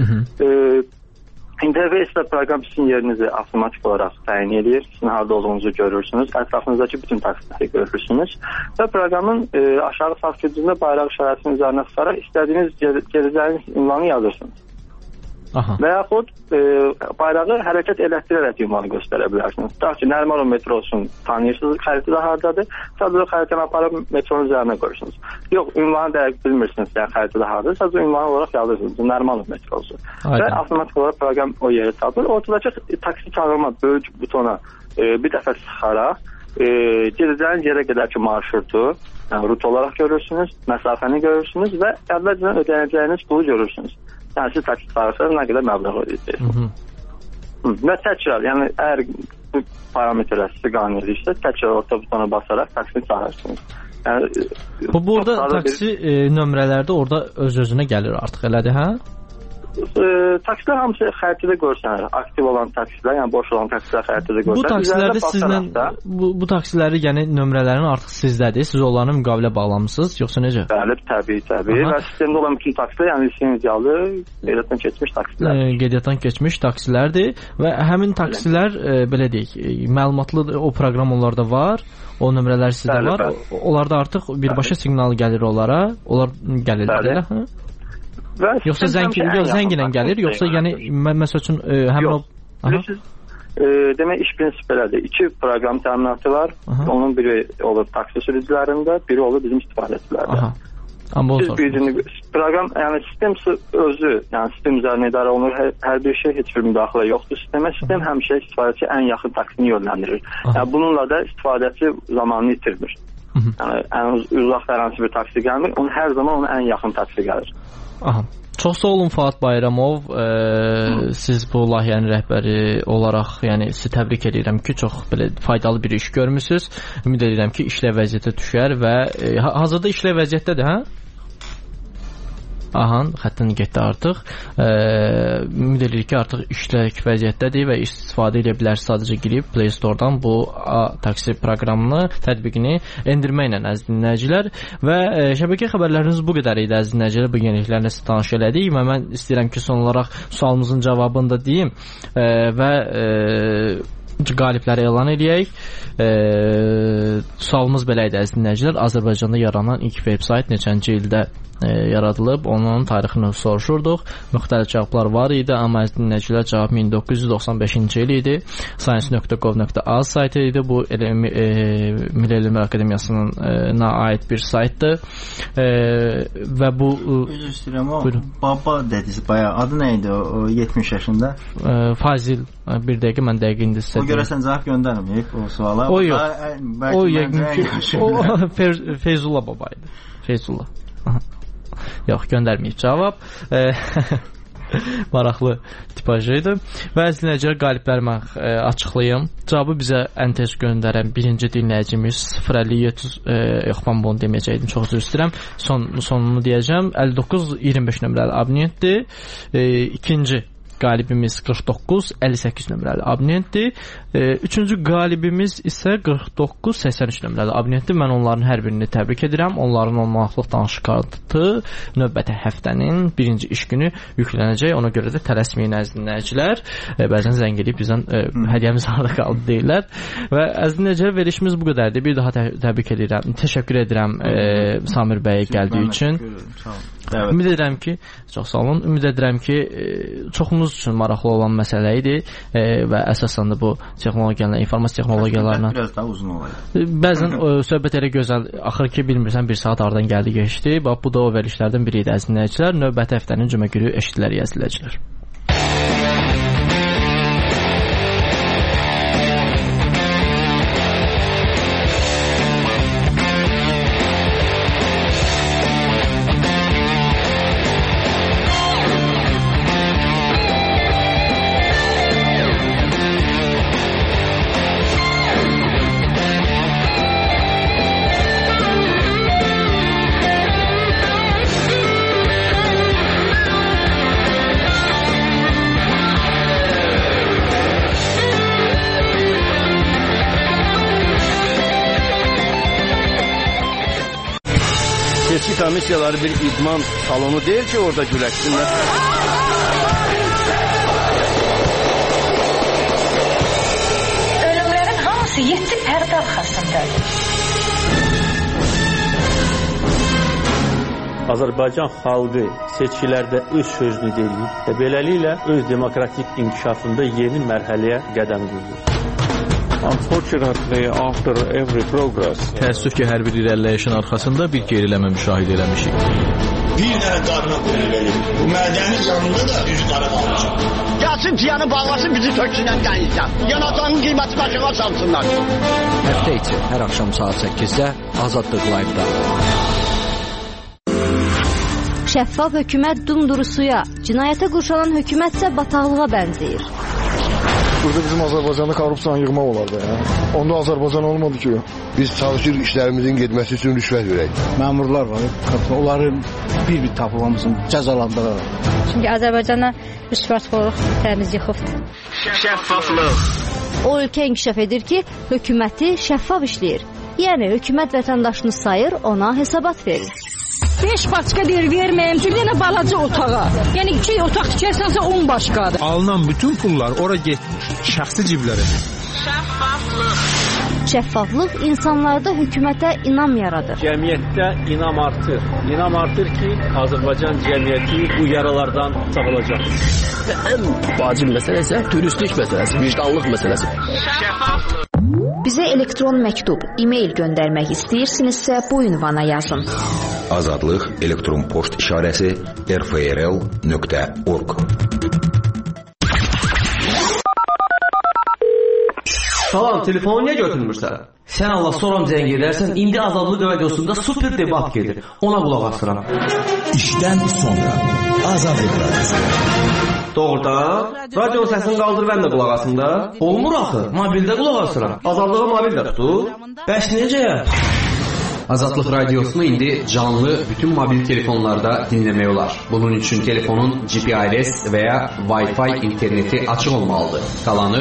İnterfeysdə proqram sizin yerinizi avtomatik olaraq təyin edir. Sizin harada olduğunuzu görürsünüz. Ətrafınızdakı bütün taksiləri görürsünüz. Və proqramın aşağı sağ küncündə bayraq işarəsinin üzərinə çıxaraq istədiyiniz gedəcəyiniz ünvanı yazırsınız. Və yaxud bayrağı hərəkət elətdirərək ünvanı göstərə bilərsiniz. Tutaq ki, Nərimanov metrosun tanıyırsınız, xəritədə haradadır. Sadəcə xəritəni aparıb metronun üzərinə qoyursunuz. Yox, ünvanı dəqiq bilmirsiniz, yəni xəritədə haradadır. Sadəcə ünvanı olaraq yazırsınız. Nərimanov metrosu. Və avtomatik olaraq proqram o yeri tapır. Ortadakı taksi çağırma böyük butona bir dəfə sıxaraq gedəcəyiniz yerə qədərki marşrutu, yəni rut olaraq görürsünüz, məsafəni görürsünüz və əvvəlcədən ödənəcəyiniz pulu görürsünüz. Yəni, siz taksi çağırsanız nə qədər məbləğ ödəyəcəksiniz. Və təkrar, yəni, əgər bu parametrlər sizi qane edirsə, təkrar orta butona basaraq taksini çağırırsınız. Yəni, burada taksi nömrələrdə orada öz-özünə gəlir artıq, elədir, hə? Taksilər hamısı xəritədə görsənir. Aktiv olan taksilər, yəni boş olan taksilər xəritədə görsənir. Bu taksilərdə sizlə bu taksiləri, yəni nömrələrin artıq sizdədir. Siz onlarla müqavilə bağlamısınız, yoxsa necə? Bəli, təbii. Və sistemdə olan bütün taksilər, yəni lisenziyalı, qeydiyyatdan keçmiş taksilər. Qeydiyyatdan keçmiş taksilərdir və həmin taksilər belə deyək, məlumatlı o proqram onlarda var. O nömrələr sizdə var. Onlarda artıq birbaşa siqnal gəlir onlara. Onlar gəlirlər, hə? Yoxsa zənglə gəlir, yoxsa yəni məsəl üçün həmin o... Demək, iş prinsipi belədir. 2 proqram təminatı var. Onun biri olur taksi sürücülərində, biri olur bizim istifadəçilərdə. Proqram, yəni sistem özü, yəni sistem üzərinə idarə olunur. Hər bir şey, heç bir müdaxilə yoxdur sistemə. Sistem həmişə istifadəçi ən yaxın taksini yönləndirir. Yəni bununla da istifadəçi zamanını itirmir. Yəni ən uzaq hər hansı bir taksi gəlmir, hər zaman onun ən yaxın taksi gəlir. Aha. Çox sağ olun Fuad Bayramov. Siz bu layihənin rəhbəri olaraq, yəni sizi təbrik edirəm ki, çox belə faydalı bir iş görmüsünüz. Ümid edirəm ki, işlə vəziyyətə düşər və hazırda işlə vəziyyətdədir, hə? Aha, xəttin getdi artıq. Ümid edirik ki, artıq işlək vəziyyətdədir və istifadə edə bilər. Sadəcə girib Play Store-dan bu taksi proqramını, tətbiqini endirməklə əziz dinləyicilər. Və şəbəkə xəbərləriniz bu qədər idi əziz dinləyicilər. Bu yeniliklərlə sizə tanış elədik və mən istəyirəm ki, son olaraq sualımızın cavabını da deyim və qalibləri elan edək. Sualımız belə idi əziz dinləyicilər. Azərbaycanda yaranan ilk veb-sayt neçənci ildə yaradılıb, onun tarixini soruşurduq. Müxtəlif cavablar var idi, amma əziz dinləyicilər cavab 1995-ci il idi. Science.gov.az saytı idi. Bu Milli Elmlər Akademiyasına aid bir saytdır. Və bu istəyirəm o baba dediniz bayağı. Adı nə idi o 70 yaşında? Fazil. Bir dəqiqə mən dəqiq indi sizə. O görəsən cavab göndərməyib o suala. O yox. O Feyzullah baba idi. Feyzullah. Yox, göndərməyib cavab. Maraqlı tipajı idi. Və əziz dinləyicilər, qalibləri mən açıqlayım. Cavabı bizə ən tez göndərən birinci dinləyicimiz 057 yox, mən bunu deməyəcəkdim, çox üzr istəyirəm. Sonunu deyəcəm. 59-25 nömrəli abonentdir. İkinci qalibimiz 49-58 nömrəli abonentdir. Üçüncü qalibimiz isə 49-83 nömrəli abonentdir. Mən onların hər birini təbrik edirəm. Onların olmaqlıq danışıq kartı növbəti həftənin birinci iş günü yüklənəcək. Ona görə də tələsməyin əziz dinləyicilər. Bəzən zəng edib bizdən hədiyyəmiz harada qaldı deyirlər. Və əziz dinləyicilər, verilişimiz bu qədərdir. Bir daha təbrik edirəm. Təşəkkür edirəm Samir bəyə gəldiyi üçün. Ümid edirəm ki, çox sağ olun. Ümid edirəm ki, çoxumuz üçün maraqlı olan məsələ idi və əsasən də bu texnologiyalarla, informasiya texnologiyalarla biraz daha uzun olaydı. Bəzən söhbət elə gözəl axır ki, bilmirsən 1 saat aradan gəldi keçdi. Bax bu da o verilişlərdən biri idi əziz dinləyicilər. Növbəti həftənin cümə günü eşidilər əziz dinləyicilər. Seçki komissiyaları bir idman salonu değil ki orada güləşsinlər. Ölümlərin hamısı 7 pərdə arxasındadır. Azərbaycan xalqı seçkilərdə öz sözünü deyir və beləliklə öz demokratik inkişafında yeni mərhələyə qədəm qoyur. Unfortunately, after every progress, təəssüf ki, hər bir irəliləyişin arxasında bir geriləmə müşahidə eləmişik. Bir dənə qarına qoyulur. Bu mədəni canında da üz qara qalmışıq. Gəlsin piyanı bağlasın, bizi töksünən dənizdən. Yanacağının qiyməti başına salsınlar. Həftə içi hər axşam saat 8-də Azadlıq Live-da. Şəffaf hökumət dumduru suya, cinayətə qurşanan hökumət isə bataqlığa bənzəyir. Burada bizim Azərbaycanda korrupsiyanı yığmaq olardı. Onda Azərbaycan olmadı ki. Biz çalışırıq işlərimizin getməsi üçün rüşvət verək. Məmurlar var, onların bir-bir tapılmasını cəzalandırır. Çünki Azərbaycana rüşvətxorluq təmiz yıxıbdır. Şəffaflıq. O ölkə inkişaf edir ki, hökuməti şəffaf işləyir. Yəni hökumət vətəndaşını sayır, ona hesabat verir. 5 başqa deyir verməyim, çünki yenə balaca otağa. Yəni 2 otaq tikərsənsə 10 başqadır. Alınan bütün pullar ora getmir, şəxsi ciblərə. Şəffaflıq. Şəffaflıq insanlarda hökumətə inam yaradır. Cəmiyyətdə inam artır. İnam artır ki, Azərbaycan cəmiyyəti bu yaralardan sağolacaq. Ən vacib məsələ isə turistlik məsələsi, vicdanlıq məsələsi. Şəffaflıq. Bizə elektron məktub, e-mail göndərmək istəyirsinizsə bu ünvana yazın. Azadlıq elektron poçt işarəsi rfrl.org. Salam, telefonu niyə götürmürsən? Sən Allah soram zəng edərsən, indi Azadlıq radiosunda super debat gedir. Ona qulaq asıram. İşdən sonra Azadlıq radiosu. Doğrudan, radionun səsini qaldır, mən də qulaq asım da. Olmur axı, mobildə qulaq asıram. Azadlığı mobildə tutur. Bəs necə? Azadlıq radiosunu indi canlı bütün mobil telefonlarda dinləmək olar. Bunun üçün telefonun GPRS və ya Wi-Fi interneti açıq olmalıdır. Qalanı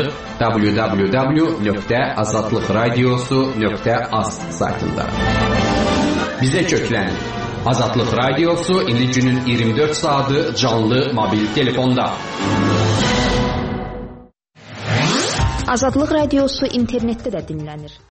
www.azadlıqradiosu.az saytında. Bizə köklənin. Azadlıq radiosu indi günün 24 saatı canlı mobil telefonda. Azadlıq radiosu internetdə də dinlənir.